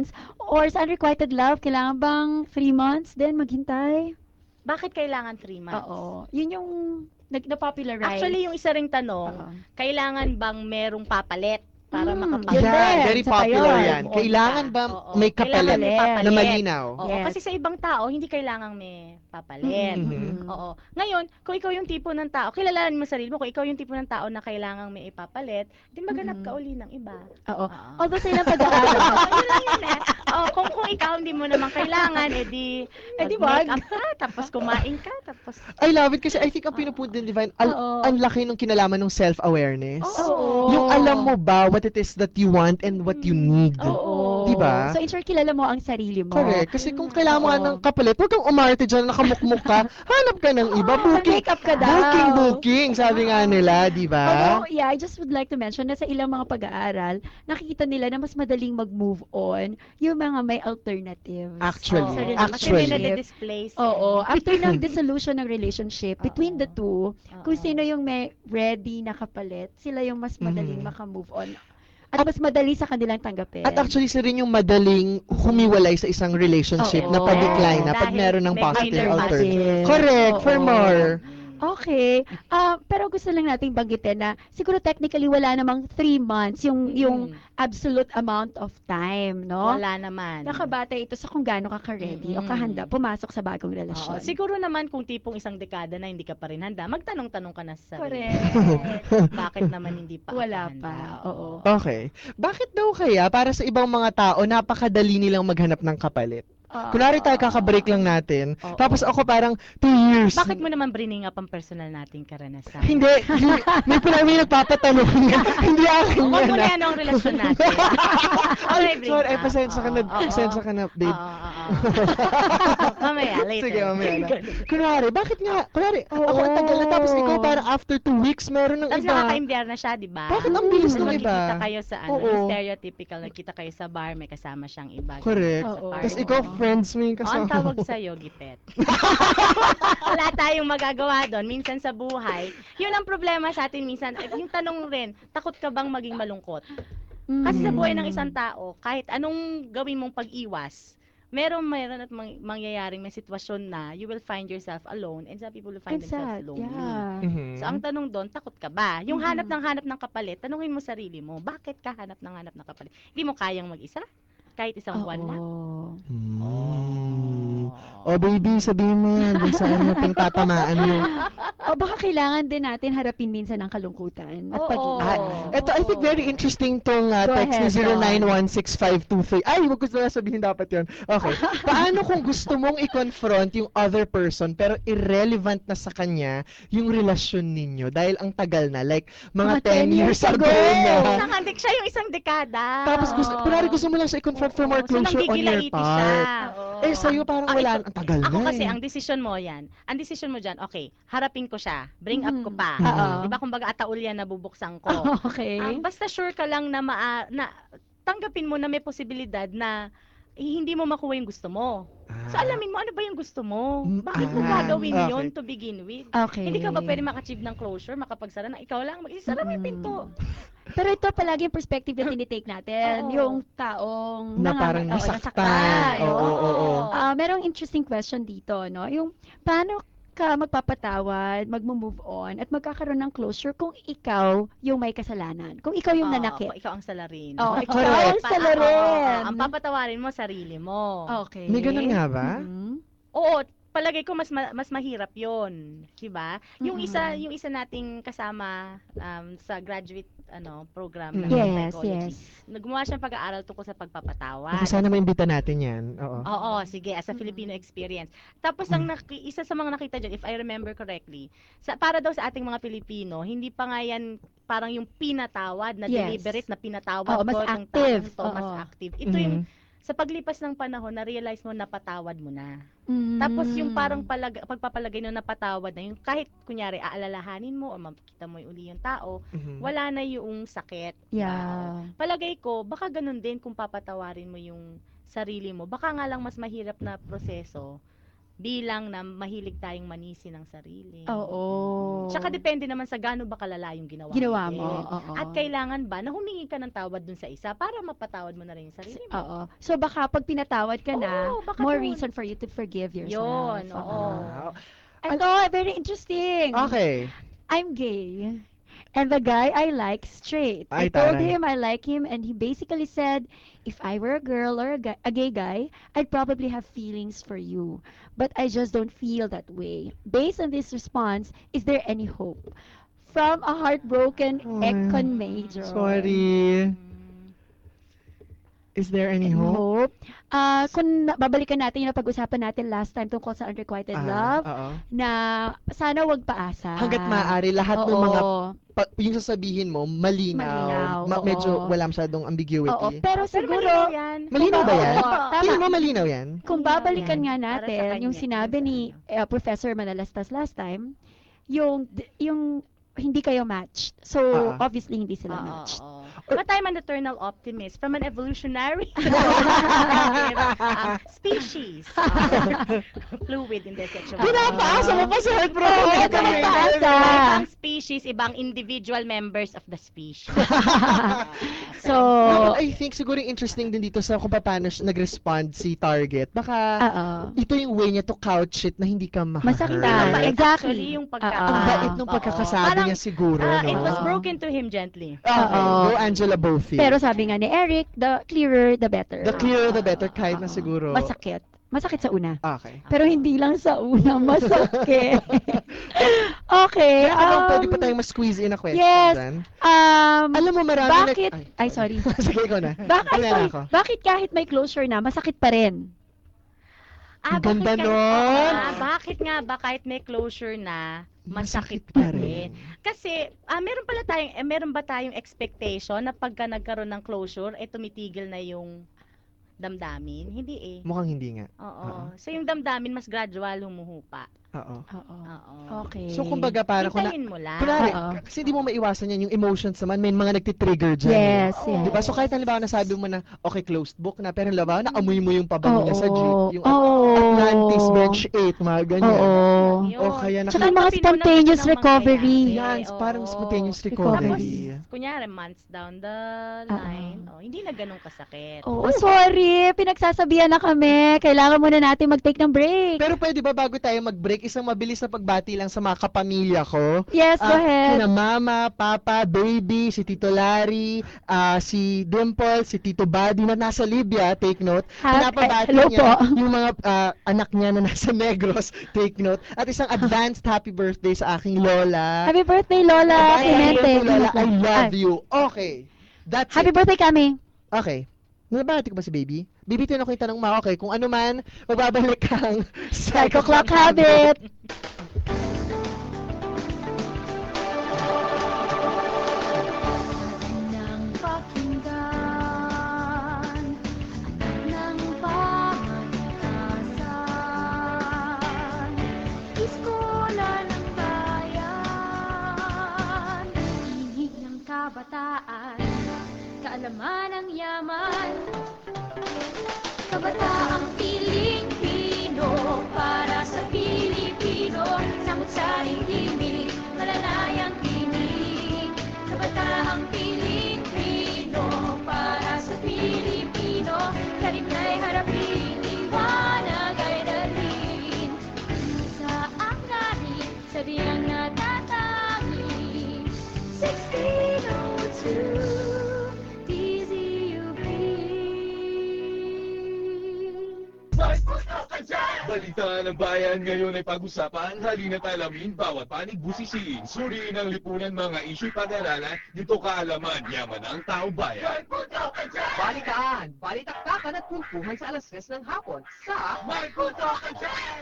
Or sa unrequited love, kailangan bang 3 months din maghintay? Bakit kailangan 3 months? Oo. Yun yung na-popularize. Actually, yung isa ring tanong, kailangan bang merong papalit para makapalit? Yeah, very popular yan. Kailangan ba may kapalit na malinaw? Oo, kasi sa ibang tao, hindi kailangang may papalit. Oo. Ngayon, kung ikaw yung tipo ng tao, kilalanin mo sarili mo, kung ikaw yung tipo ng tao na kailangang may ipapalit, di maghanap ka uli ng iba. Oo. Although sa ilang pag-aaral. Yun lang yun eh. Kung ikaw hindi mo naman kailangan, edi wag. make up ka, tapos kumain ka, tapos... I love it kasi I think ang pinupunto din Divine, ang laki ng kinalaman ng self-awareness. Yung alam mo ba what it is that you want and what you need. Diba? So in short, kilala mo ang sarili mo. Correct. Kasi kung kailangan mo nga ng kapalit, huwag kang umarte dyan, nakamukmuk ka, hanap ka ng iba. Make-up ka daw. Booking, sabi nga nila, diba? Although, yeah, I just would like to mention na sa ilang mga pag-aaral, nakikita nila na mas madaling mag-move on yung mga may alternatives. Actually. Kasi may nade-displace. Oo. After ng dissolution ng relationship, between the two, kung sino yung may ready na kapalit, sila yung mas madaling makamove on. At mas madali sa kanilang tanggapin. At actually, sila rin yung madaling humiwalay sa isang relationship na pa-decline na pag meron ng positive alternative. Correct, for more. Okay. Pero gusto lang nating banggitin na siguro technically wala namang 3 months yung absolute amount of time, no? Wala naman. Nakabatay ito sa kung gaano ka ka-ready o kahanda pumasok sa bagong relasyon. Siguro naman kung tipong isang dekada na hindi ka pa rin handa, magtanong-tanong ka na sa sarili. Bakit naman hindi pa? Wala pa. Oo. Okay. Bakit daw kaya para sa ibang mga tao napakadali nilang maghanap ng kapalit? Kunwari tayo kakabreak lang natin, tapos ako parang 2 years. Bakit mo naman bringing up ang personal nating karanasan? Hindi. May nagpapatanong. Hindi akin yan. Huwag mo na yan ang relasyon natin. Sorry, pasensya ka na, babe. Mamaya, later. Sige, mamaya na. Kunwari, bakit nga? Kunwari, ako ang tagal na, tapos ikaw parang after 2 weeks, meron ng tapos iba. nakaka-imbyar na siya, di ba? Bakit ang bilis ng iba? Magkikita kayo sa yung stereotypical, nagkita kayo sa bar, may kasama siyang iba. Correct. Tapos ikaw, friends mo yung kasama. Ang tawag sa'yo, gipet. Wala tayong magagawa doon. Minsan sa buhay, yun ang problema sa atin minsan. Yung tanong rin, takot ka bang maging malungkot? Kasi sa buhay ng isang tao, kahit anong gawin mong pag-iwas, meron at mangyayaring may sitwasyon na you will find yourself alone and some people will find themselves lonely. Yeah. So ang tanong doon, takot ka ba? Yung hanap ng kapalit, tanungin mo sarili mo, bakit ka hanap ng kapalit? Hindi mo kayang mag-isa? Kahit isang buwan lang? Baby, sabihin mo yan. Dun saan mo pinagtatamaan mo. Baka kailangan din natin harapin minsan ang kalungkutan at pag-iwan. Ito, I think very interesting tong text ni 091652. Ay, wag ko na sabihin dapat yun. Okay. Paano kung gusto mong i-confront yung other person pero irrelevant na sa kanya yung relasyon ninyo dahil ang tagal na, like mga 10 years ago na. Nakandik siya yung isang dekada. Tapos gusto mo lang siya i-confront for more closure on your part. Sa'yo parang wala, ang tagal na. Ako kasi, ang decision mo yan. Ang decision mo dyan, okay, harapin ko siya, bring up ko pa. Diba, kumbaga ataul yan, nabubuksan ko. Okay. Basta sure ka lang na tanggapin mo na may posibilidad na hindi mo makuha yung gusto mo. So alamin mo, ano ba yung gusto mo? Bakit mo gagawin yon to begin with? Okay. Hindi ka ba pwede maka-achieve ng closure, makapagsara na ikaw lang, mag-isara mo yung pinto. Pero ito palagi yung perspective na tinitake natin. Yung taong na parang nasaktan. Merong interesting question dito, no? Yung paano ka magpapatawad, magmo-move on, at magkakaroon ng closure kung ikaw yung may kasalanan. Kung ikaw yung nanakit. Ikaw ang salarin. Ikaw ang salarin. Ang papatawarin mo, sarili mo. Okay. May ganun nga ba? Oo, palagay ko mas mahirap 'yon, 'di ba? Yung isa nating kasama sa graduate program ng psychology. Gumawa siya ng pag-aaral tungkol sa pagpapatawad. Sana maimbita natin 'yan. Oo, sige, as a Filipino experience. Tapos isa sa mga nakita diyan, if I remember correctly, para daw sa ating mga Pilipino, hindi pa nga yan parang yung pinatawad na deliberate na pinatawad ko mas ng active. mas active. Ito yung sa paglipas ng panahon, na-realize mo napatawad mo na. Tapos yung parang pagpapalagay na napatawad na, yung kahit kunyari aalalahanin mo o makikita mo yung uli yung tao, wala na yung sakit. Yeah. Palagay ko, baka ganun din kung papatawarin mo yung sarili mo. Baka nga lang mas mahirap na proseso bilang na mahilig tayong manisi ng sarili. Oo. Tsaka depende naman sa gaano ba kalala yung ginawa Ginawa natin. mo, oo. At kailangan ba na humingi ka ng tawad dun sa isa para mapatawad mo na rin yung sarili mo. Oo. So baka pag pinatawad ka na, Oo, baka more dun. reason for you to forgive yourself. Yun, oo. Ito, very interesting. Okay. I'm gay. And the guy I like straight. I Ay, told taray. him I like him and he basically said, if I were a girl or a gay guy, I'd probably have feelings for you. But I just don't feel that way. Based on this response, is there any hope? From a heartbroken econ major. Sorry. Is there any hope? Kung babalikan natin yung napag-usapan natin last time tungkol sa unrequited love, Oo. na sana wag paasa. Hanggat maaari, lahat ng Oo. mga yung sasabihin mo, malinaw. Malinaw, oo. Medyo wala masyadong Oo, ambiguity. pero siguro, malinaw yan. Malinaw ba yan? Oo, tama. Tingin mo malinaw yan? Kung babalikan nga Para sa natin, yung kanya. sinabi ni Professor Manalastas last time, yung hindi kayo matched. So, obviously, hindi sila matched. But I'm an eternal optimist from an evolutionary species. Fluid in their sexual. Pinapaasa mo pa sa heartbroken Oo, econ pinapaasa. Ibang species, ibang individual members of the species. So, But I think siguro yung interesting din dito sa kung paano siya nag-respond si Target. Baka ito yung way niya to couch it na hindi ka ma-hurt. Masaktan. Exactly. Actually, yung Ang bait nung pagkakasabi niya siguro. It no? was broken to him gently. Okay. Go Angela Bofill. Pero sabi nga ni Eric, the clearer, the better. The clearer the better, kahit na siguro. Masakit. Masakit sa una. Okay. Pero hindi lang sa una, masakit. Okay. Pwede pa tayong mas-squeeze in a question Yes. dyan. Alam mo, marami bakit, ay sorry. Sige, ikaw na. Bakit kahit may closure na, masakit pa rin? Ganda nun! Bakit nga ba kahit may closure na, masakit pa rin? Kasi, meron ba tayong expectation na pagka nagkaroon ng closure, tumitigil na yung damdamin? Hindi eh. Mukhang hindi nga. Oo. So yung damdamin mas gradual humuhupa. Oo. Okay. So kumbaga parang Hintayin mo lang. kunwari, kasi hindi mo maiwasan yan, yung emotions naman, may mga nagtitrigger dyan. Yes, yes. Diba? So kahit halimbawa nasabi mo na, okay, closed book na, pero halimbawa, naamoy mo yung pabango niya sa jeep, yung Atlantis Bench 8, mga ganyan. Oo. O kaya Tsaka yung mga spontaneous recovery. Yan, parang spontaneous recovery. Kunyari, months down the line, hindi na ganun kasakit. Oo, sorry. Pinagsasabihan na kami. Kailangan muna natin mag-take ng break. Pero pwede ba bago tayo mag-break, isang mabilis na pagbati lang sa mga kapamilya ko? Yes, go ahead. Kina Mama, Papa, Baby, si Tito Larry, si Dimple, si Tito Buddy na nasa Libya, take note. Pinapabati hello niya po. yung mga anak niya na nasa Negros, take note. At isang advanced happy birthday sa aking Lola. Happy birthday, Lola. Happy Clemente. birthday, Lola. I love you. Okay. That's Happy it. birthday kami. Okay. Nabati ko ba si Baby? Baby, tinanong ko yung tanong mo. Okay, kung ano man, magbabalik kang Psycho Clock Habit. Nang pakinggan, anak ng pangatasan, iskola ng bayan, tinig ng kabataan, kaalaman ng yaman, kabataang Pilipino, para sa Pilipino, samut-saring himig, malalayang tinig, kabataang Pilipino, para sa Pilipino, kalimnay harapin, liwanag ay dalhin, sa anggarin, sa diyang natatangi, 1602, DZUP. Balita ng bayan ngayon ay pag-usapan, halina't alamin bawat panig busisiin, suriin ang lipunan mga isyu'y pag-aralan, dito kaalaman, yaman ang taong bayan. Balitaan, balitaktakan at kwentuhan sa alas 3 ng hapon sa May Punto Ka Dyan!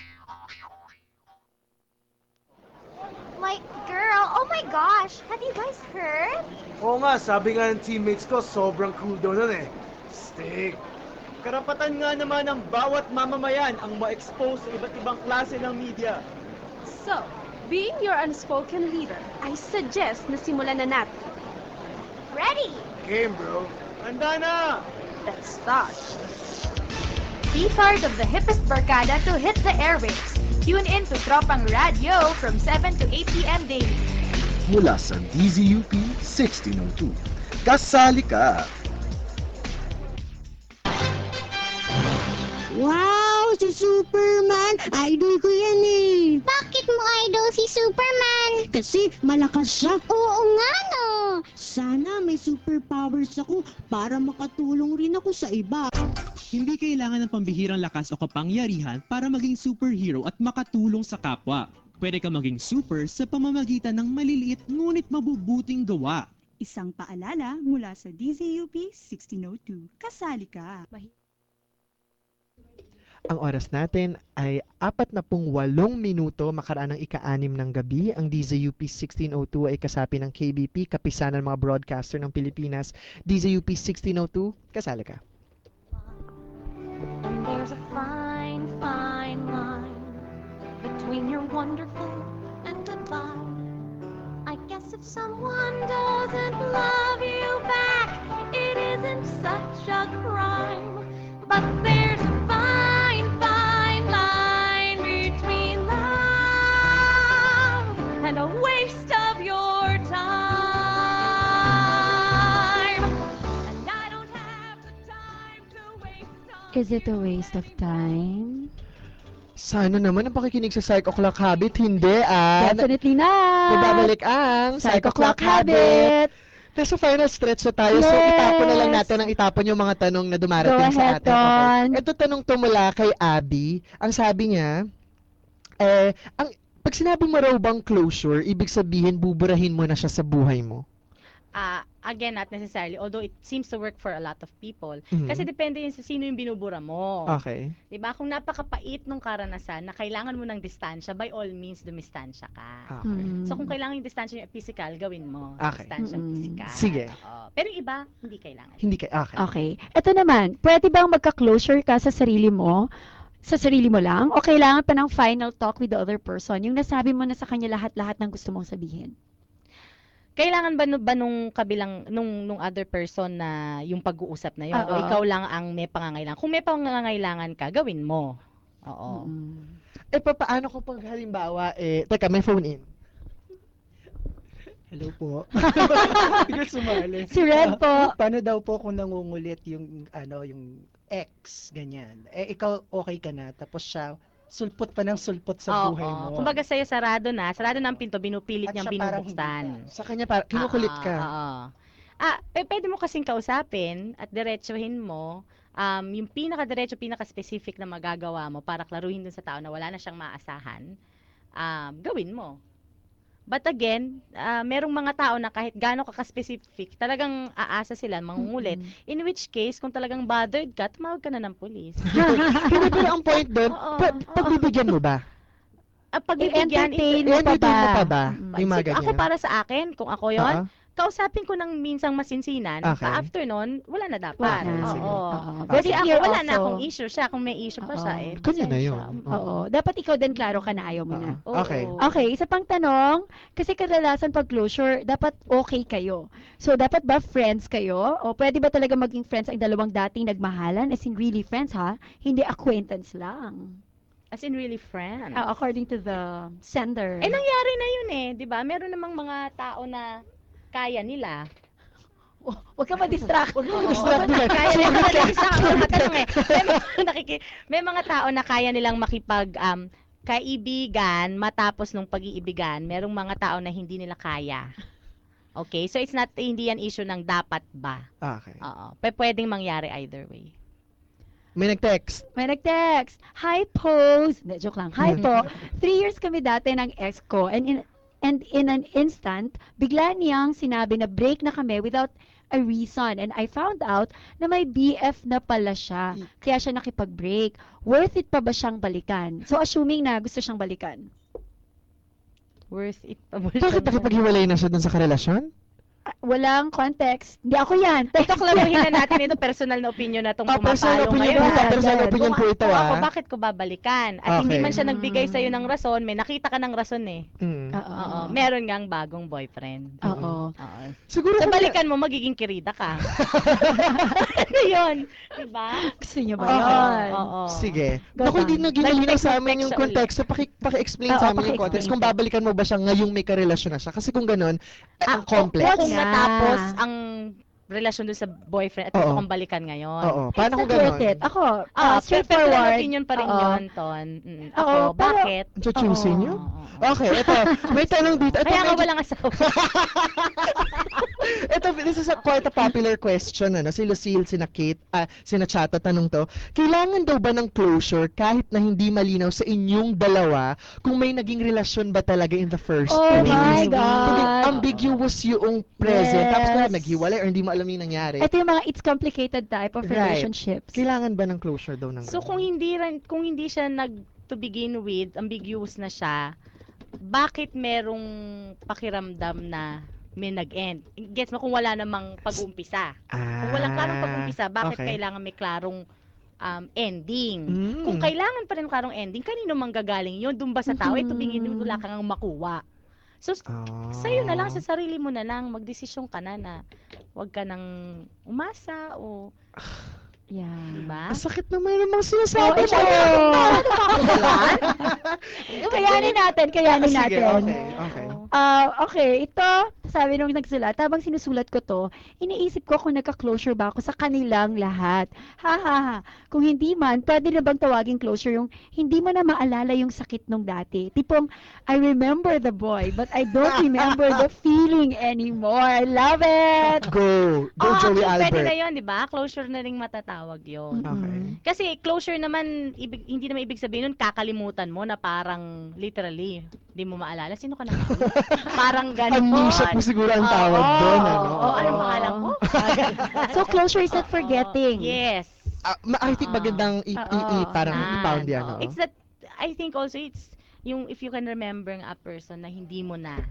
My girl, oh my gosh, have you guys heard? Oo nga, sabi nga ng teammates ko, sobrang cool daw nun eh. Stick. Karapatan nga naman ng bawat mamamayan ang ma-expose sa iba't ibang klase ng media. So, being your unspoken leader, I suggest na simulan na natin. Ready! Game, bro. Handa na! Let's start. Be part of the hippest barkada to hit the airwaves. Tune in to Tropang Radio from 7 to 8 p.m. daily. Mula sa DZUP 1602. Kasali ka! Wow! Si Superman! Idol ko yan eh! Bakit mo idol si Superman? Kasi malakas siya. Oo nga no! Sana may superpowers ako para makatulong rin ako sa iba. Hindi kailangan ng pambihirang lakas o kapangyarihan para maging superhero at makatulong sa kapwa. Pwede ka maging super sa pamamagitan ng maliliit ngunit mabubuting gawa. Isang paalala mula sa DZUP 1602. Kasali ka! Ang oras natin ay 48 minuto makaraan ng ika-6 ng gabi. Ang DZUP 1602 ay kasapi ng KBP, kapisanan ng mga broadcaster ng Pilipinas. DZUP 1602, kasali ka. And there's a fine, fine line between your wonderful and divine. I guess if someone doesn't love you back, it isn't such a crime. But there's a fine, fine line between love and a waste of your time. And I don't have the time to waste on Is it a waste of time? Sana naman ang pakikinig sa Psycho Clock Habit, hindi Definitely not! Magbabalik ang Psycho Clock Habit! Nasa final stretch na tayo, so Yes! itapon na lang natin ang itapon yung mga tanong na dumarating Go sa ahead, atin. Ton. Okay. Ito tanong to mula kay Abby. Ang sabi niya, pag sinabi mo raw bang closure, ibig sabihin buburahin mo na siya sa buhay mo? Again, not necessarily, although it seems to work for a lot of people. Mhm. Kasi depende yun sa sino yung binubura mo. Okay. Diba? Kung napakapait nung karanasan na kailangan mo ng distansya, by all means, dumistansya ka. Okay. So kung kailangan yung distansya yung physical, gawin mo. Okay. Distansya physical. Sige. Oo. Pero yung iba, hindi kailangan. Hindi ka, okay. Okay. Ito naman, pwede bang magka-closure ka sa sarili mo lang? O kailangan pa ng final talk with the other person? Yung nasabi mo na sa kanya lahat-lahat ng gusto mong sabihin? Kailangan ba nung kabilang nung other person na yung pag-uusap na yun o Oo. ikaw lang ang may pangangailangan? Kung may pangangailangan ka, gawin mo. Oo. Paano ko pag halimbawa, teka, may phone in. Hello po. Bigla sumali. Si Red po. Paano daw po kung nangungulit yung yung ex, ganyan. Ikaw okay ka na, tapos siya sulpot pa ng sulpot sa buhay mo. Kumbaga sa'yo sarado na ang pinto, binupilit At niyang siya parang binubuksan. Sa kanya kinukulit ka. Pwede mo kasing kausapin at diretsuhin mo yung pinaka-diretso, pinaka-specific na magagawa mo para klaruhin dun sa tao na wala na siyang maasahan, gawin mo. But again, merong mga tao na kahit gaano ka-specific, talagang aasa sila, mangungulit. In which case, kung talagang bothered ka, tumawag ka na ng pulis. Pero ang point doon, pagbibigyan mo ba? Pagbibigyan, I-entertain mo pa ba? Yung mga Ako ganyan? para sa akin, kung ako yon, kausapin ko ng minsang masinsinan, Okay. after nun, wala na dapat. Wala na. Oo. Very Kasi ako, clear wala na also. akong issue. Siya, kung may issue pa siya, Kanya na pasensya. yun. Oo. Dapat ikaw din klaro ka na ayaw mo na. Oo. Okay. Okay, isa pang tanong, kasi kadalasan pag closure, dapat okay kayo. So, dapat ba friends kayo? O pwede ba talaga maging friends ang dalawang dating nagmahalan? As in really friends, ha? Hindi acquaintance lang. As in really friends. According to the sender. Nangyari na yun di ba? Meron namang mga tao na kaya nila. Huwag ka ma-distract. Kaya nila ma-distract ako matanong May mga tao na kaya nilang makipag kaibigan matapos nung pag-iibigan. Merong mga tao na hindi nila kaya. Okay? So it's not, hindi yan issue ng dapat ba. Okay. Oo. Pwedeng mangyari either way. May nag-text. Hi, Pose. Hindi, joke lang. Hi po. 3 years kami dati ng ex ko and in an instant, bigla niyang sinabi na break na kami without a reason. And I found out na may BF na pala siya. Kaya siya nakipag-break. Worth it pa ba siyang balikan? So, assuming na gusto siyang balikan. Worth it pa ba Bakit nakipaghiwalay na siya dun sa karelasyon? Walang context. Hindi ako yan. Ito, klaruhin na natin ito, personal na opinion na itong personal pumapalo opinion ngayon. po ito, personal opinion po ito, Kung ako, ah. bakit ko babalikan? At hindi Okay. man siya nagbigay sa'yo ng rason, may nakita ka ng rason eh. Oo. Meron ngang bagong boyfriend. Oo. Siguro Sa balikan mo, magiging kirida ka. Ano yun? Diba? Gusto niyo ba Okay. yun? Oo. Sige. Go Naku, hindi on. na ginalinaw Nag-text sa amin yung siya ulit. context. So, paki-explain sa amin yung context. Kung babalikan mo ba siya ngayong may karelasyon na siya. Kasi kung ganun, ang complex. Kung natapos ang relasyon doon sa boyfriend at gusto Oo. kong balikan ngayon. Oo. Paano kung Worth ganun? it. Ako, Personal straightforward. opinion pa rin Oo. yun, Ton. Ako, Oo, pero- bakit? Choosing nyo? Okay, ito. May tanong dito. Ito, Kaya nga medyo- walang asawa. This is quite a popular question. Ano? Si Lucille, sina Kate, sina Chato, tanong to. Kailangan daw ba ng closure kahit na hindi malinaw sa inyong dalawa kung may naging relasyon ba talaga in the first Oh place? my God. Kung ambiguous yung present, tapos kaya Yes. naghiwalay or hindi mo alam yung nangyari. Ito yung mga it's complicated type of Right. relationships. Kailangan ba ng closure daw ng So kung hindi siya to begin with, ambiguous na siya, bakit merong pakiramdam na may nag-end? Gets mo kung wala namang pag-uumpisa. Kung walang klarong pag-uumpisa, bakit okay. kailangan may klarong ending? Mm. Kung kailangan pa rin klarong ending, kanino manggagaling yun? Doon ba sa tao? Ito bigyan mo, wala kang makuha. So, sa'yo na lang, sa sarili mo na lang, magdesisyon ka na huwag ka nang umasa o Yeah. diba? Ang sakit naman yung mga sinasabi Oh, mo. Kayanin natin, kayanin Sige, natin. okay. Okay, ito, sabi nung nagsulat, habang sinusulat ko to, iniisip ko kung nagka-closure ba ako sa kanilang lahat. Kung hindi man, pwede na bang tawaging closure yung hindi mo na maalala yung sakit nung dati. Tipong, I remember the boy, but I don't remember the feeling anymore. I love it! Go Joey Albert. Pwede na yun, di ba? Closure na ring matatawag yun. Okay. Kasi closure naman, hindi naman ibig sabihin nun, kakalimutan mo na parang literally, hindi mo maalala. Sino ka naman? Parang gano'n. Amnesia po siguro ang tawag doon. Ano? Anong pangalan ko? So closure is not forgetting. Yes. I think magandang parang i-pound yan. no? It's that, I think also it's, yung if you can remember a person na hindi mo na,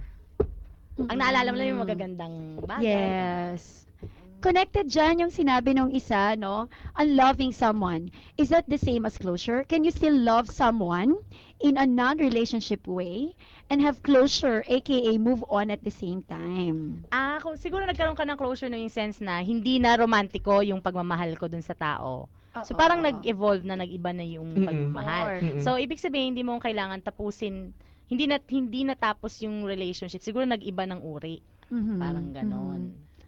ang naalala mo lang yung magagandang bagay. Yes. Connected dyan yung sinabi nung isa, no? Unloving someone. Is that the same as closure? Can you still love someone in a non-relationship way and have closure, aka move on at the same time? Kung siguro nagkaroon ka ng closure no, yung sense na hindi na romantiko yung pagmamahal ko dun sa tao. So parang nag-evolve na, nag-iba na yung pagmamahal. So ibig sabihin hindi mo kailangan tapusin, hindi natapos yung relationship. Siguro nag-iba ng uri. Parang ganon.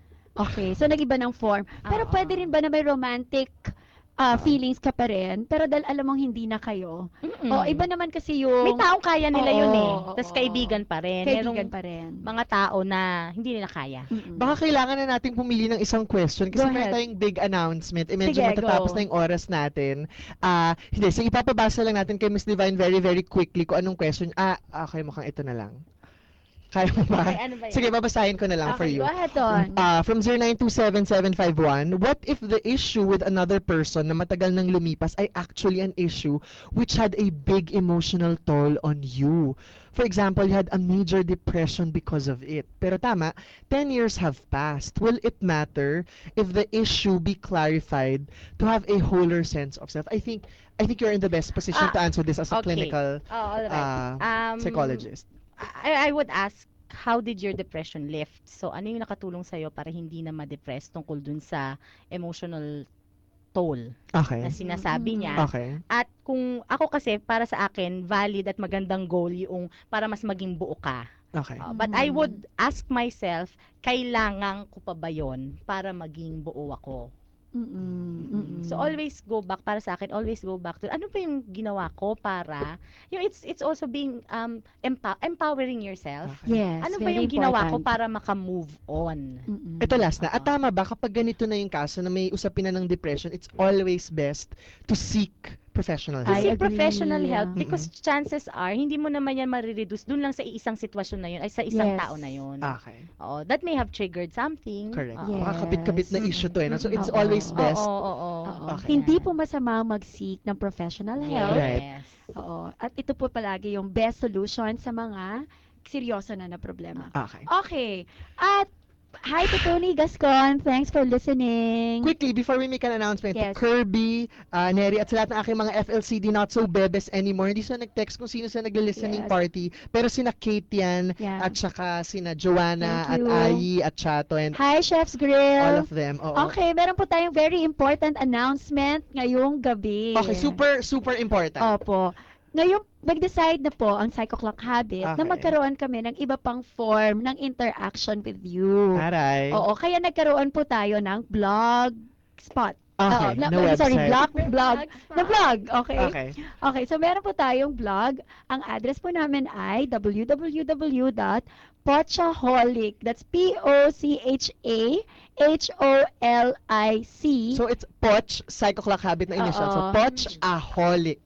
Okay, so nag-iba ng form. Pero pwede rin ba na may romantic feelings ka pa rin, pero dahil alam mong hindi na kayo. O, iba naman kasi yung... May taong kaya nila yun eh. Oo, Tapos kaibigan pa rin. Kaibigan Merong pa rin. mga tao na hindi nila kaya. Baka kailangan na nating pumili ng isang question kasi Go meron ahead. tayong big announcement. Medyo Sige, matatapos go. na yung oras natin. Hindi, so ipapabasa lang natin kay Miss Divine very, very quickly kung anong question. Okay, mukhang ito na lang. Kaya mo ba? Okay, ano ba yan? Sige, babasahin ko na lang for you. Go ahead, Don. From 0927-751, what if the issue with another person na matagal nang lumipas ay actually an issue which had a big emotional toll on you? For example, you had a major depression because of it. Pero tama, 10 years have passed. Will it matter if the issue be clarified to have a wholer sense of self? I think you're in the best position to answer this as a clinical all right. psychologist. I would ask, how did your depression lift? So, ano yung nakatulong sa'yo para hindi na ma-depress tungkol dun sa emotional toll Okay. na sinasabi niya? Okay. At kung ako kasi, para sa akin, valid at magandang goal yung para mas maging buo ka. Okay. But I would ask myself, kailangan ko pa ba yun para maging buo ako? So always go back, para sa akin, always go back to ano pa yung ginawa ko para it's also being empowering yourself. Yes, Ano ba very yung ginawa ko important. para maka-move on? Ito last na. At tama ba kapag ganito na yung kaso na may usapin na ng depression, it's always best to seek professional help. Seek professional help because chances are hindi mo naman yan marireduce dun lang sa isang sitwasyon na yun ay sa isang Yes. tao na yun. Okay. Oo, that may have triggered something. Correct. Oo. Baka kabit-kabit na issue to eh. No? So it's Oo. always best. Oo. Okay. Hindi po masama mag-seek ng professional help. Right. Oo. At ito po palagi yung best solution sa mga seryoso na problema. Okay. Okay. At Hi to Tony Gascon. Thanks for listening. Quickly, before we make an announcement, Yes. to Kirby, Neri, at sa lahat ng aking mga FLCD not so bebes anymore, hindi sila nag-text kung sino sa nag-listening Yes. party, pero sina Kate yan, Yeah. at saka sina Joanna, at Thank you. Ayi, at Chato, and Hi, Chef's Grill. all of them. Oo. Okay, meron po tayong very important announcement ngayong gabi. Okay, super important. Opo. Ngayon, nag-decide na po ang Psycho Clock Habit na Okay. magkaroon kami ng iba pang form ng interaction with you. Aray. Oo, kaya nagkaroon po tayo ng blog spot. Okay, na sorry, website. blog. Na blog, okay? Okay. Okay, so meron po tayong blog. Ang address po namin ay www.pochaholic. That's Pochaholic. So it's Poch, Psycho Clock Habit na initial. So Oo. Pochaholic.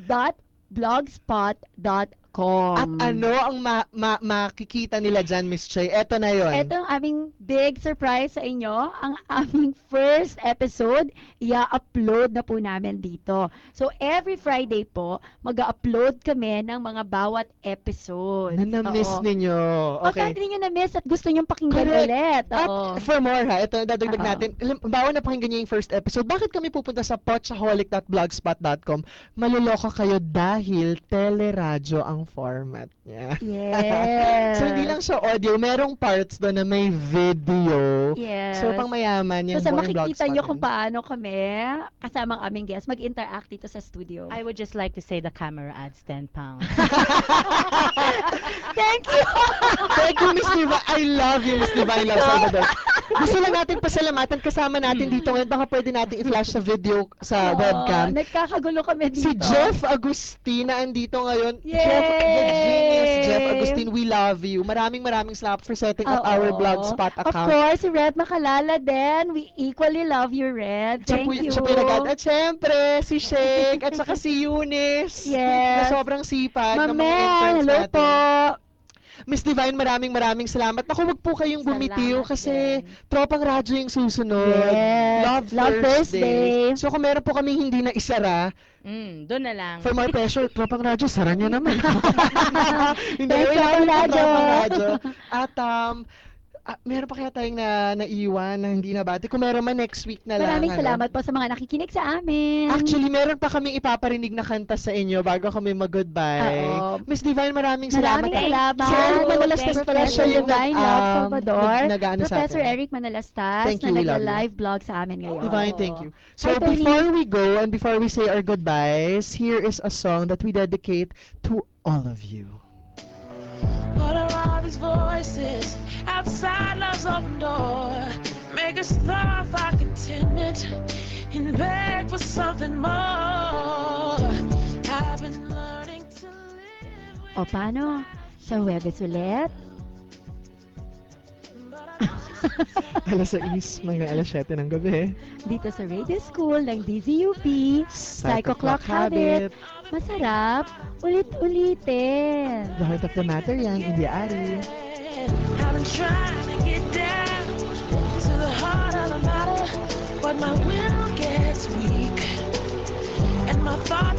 .blogspot.com. At ano ang makikita nila dyan, Miss Che? Eto na yon. Ito ang aming big surprise sa inyo. Ang aming first episode, i-upload na po namin dito. So, every Friday po, mag-upload kami ng mga bawat episode. Na na-miss Oo. ninyo. Okay. Pagka hindi nyo na-miss at gusto nyo pakinggan Correct. ulit. At Oo. for more ha, ito dadagdag Oo. natin. Bawa na pakinggan nyo yung first episode. Bakit kami pupunta sa pochaholic.blogspot.com? Maluloko kayo dahil teleradyo ang format niya. Yes. So hindi lang siya audio, merong parts doon na may video. Yes. So pang mayaman yung So, sa buong makikita Blogspot nyo kung din. paano kami, kasama ang aming guest, mag-interact dito sa studio. I would just like to say the camera adds 10 pounds. Thank you! Thank you, Miss Diva. I love you, Miss Diva. I love Salvador. Gusto lang natin pasalamatan kasama natin dito ngayon. Baka pwede natin i-flash sa video sa Oo, webcam. Nagkakagulo kami dito. Si Jeff Agustin na andito ngayon. Yay! Jeff, the genius Jeff Agustin, we love you. Maraming salamat for setting up our Oo. Blogspot Of account. course, si Red Makalala din. We equally love you, Red. Thank you. Siya po yung nag- At syempre, si Shake, at saka si Eunice. Yes. Na sobrang sipag ng mga Mamel, interns hello natin. po. Miss Divine, maraming salamat. Naku, wag po kayong bumitiw kasi tropang radyo yung susunod. Yes. Love Thursday. So kung meron po kami hindi na isara, Doon na lang. for more pressure, tropang radyo, sara nyo naman. Hindi, Thanks, wala Tropang po Radyo. Tropang radyo. At meron pa kaya tayong naiwan na hindi nabati? Kung meron man next week na lang. Maraming ano? salamat po sa mga nakikinig sa amin. Actually, meron pa kaming ipaparinig na kanta sa inyo bago kami mag-goodbye. Oo. Miss Divine, maraming salamat. Maraming salamat. Si Eric Manalastas pala siya yung Divine Love Salvador. nag-ano sa Professor atin. Eric Manalastas Thank you, na we love you. nag-live vlog sa amin ngayon. Divine, thank you. So Hi, Tony. before we go and before we say our goodbyes, here is a song that we dedicate to all of you. What are all these voices outside love's open door? Make us laugh like contentment and beg for something more. I've been learning to O paano? Sa Webes ulit? Alas 6, mga alas 7 ng gabi. Dito sa Radio School ng DZUP, Psycho Clock Habit. Masarap, ulit-ulitin. The heart of the matter yan, India Ari. I've been trying to get down to the heart of the matter, but my will gets weak and my thoughts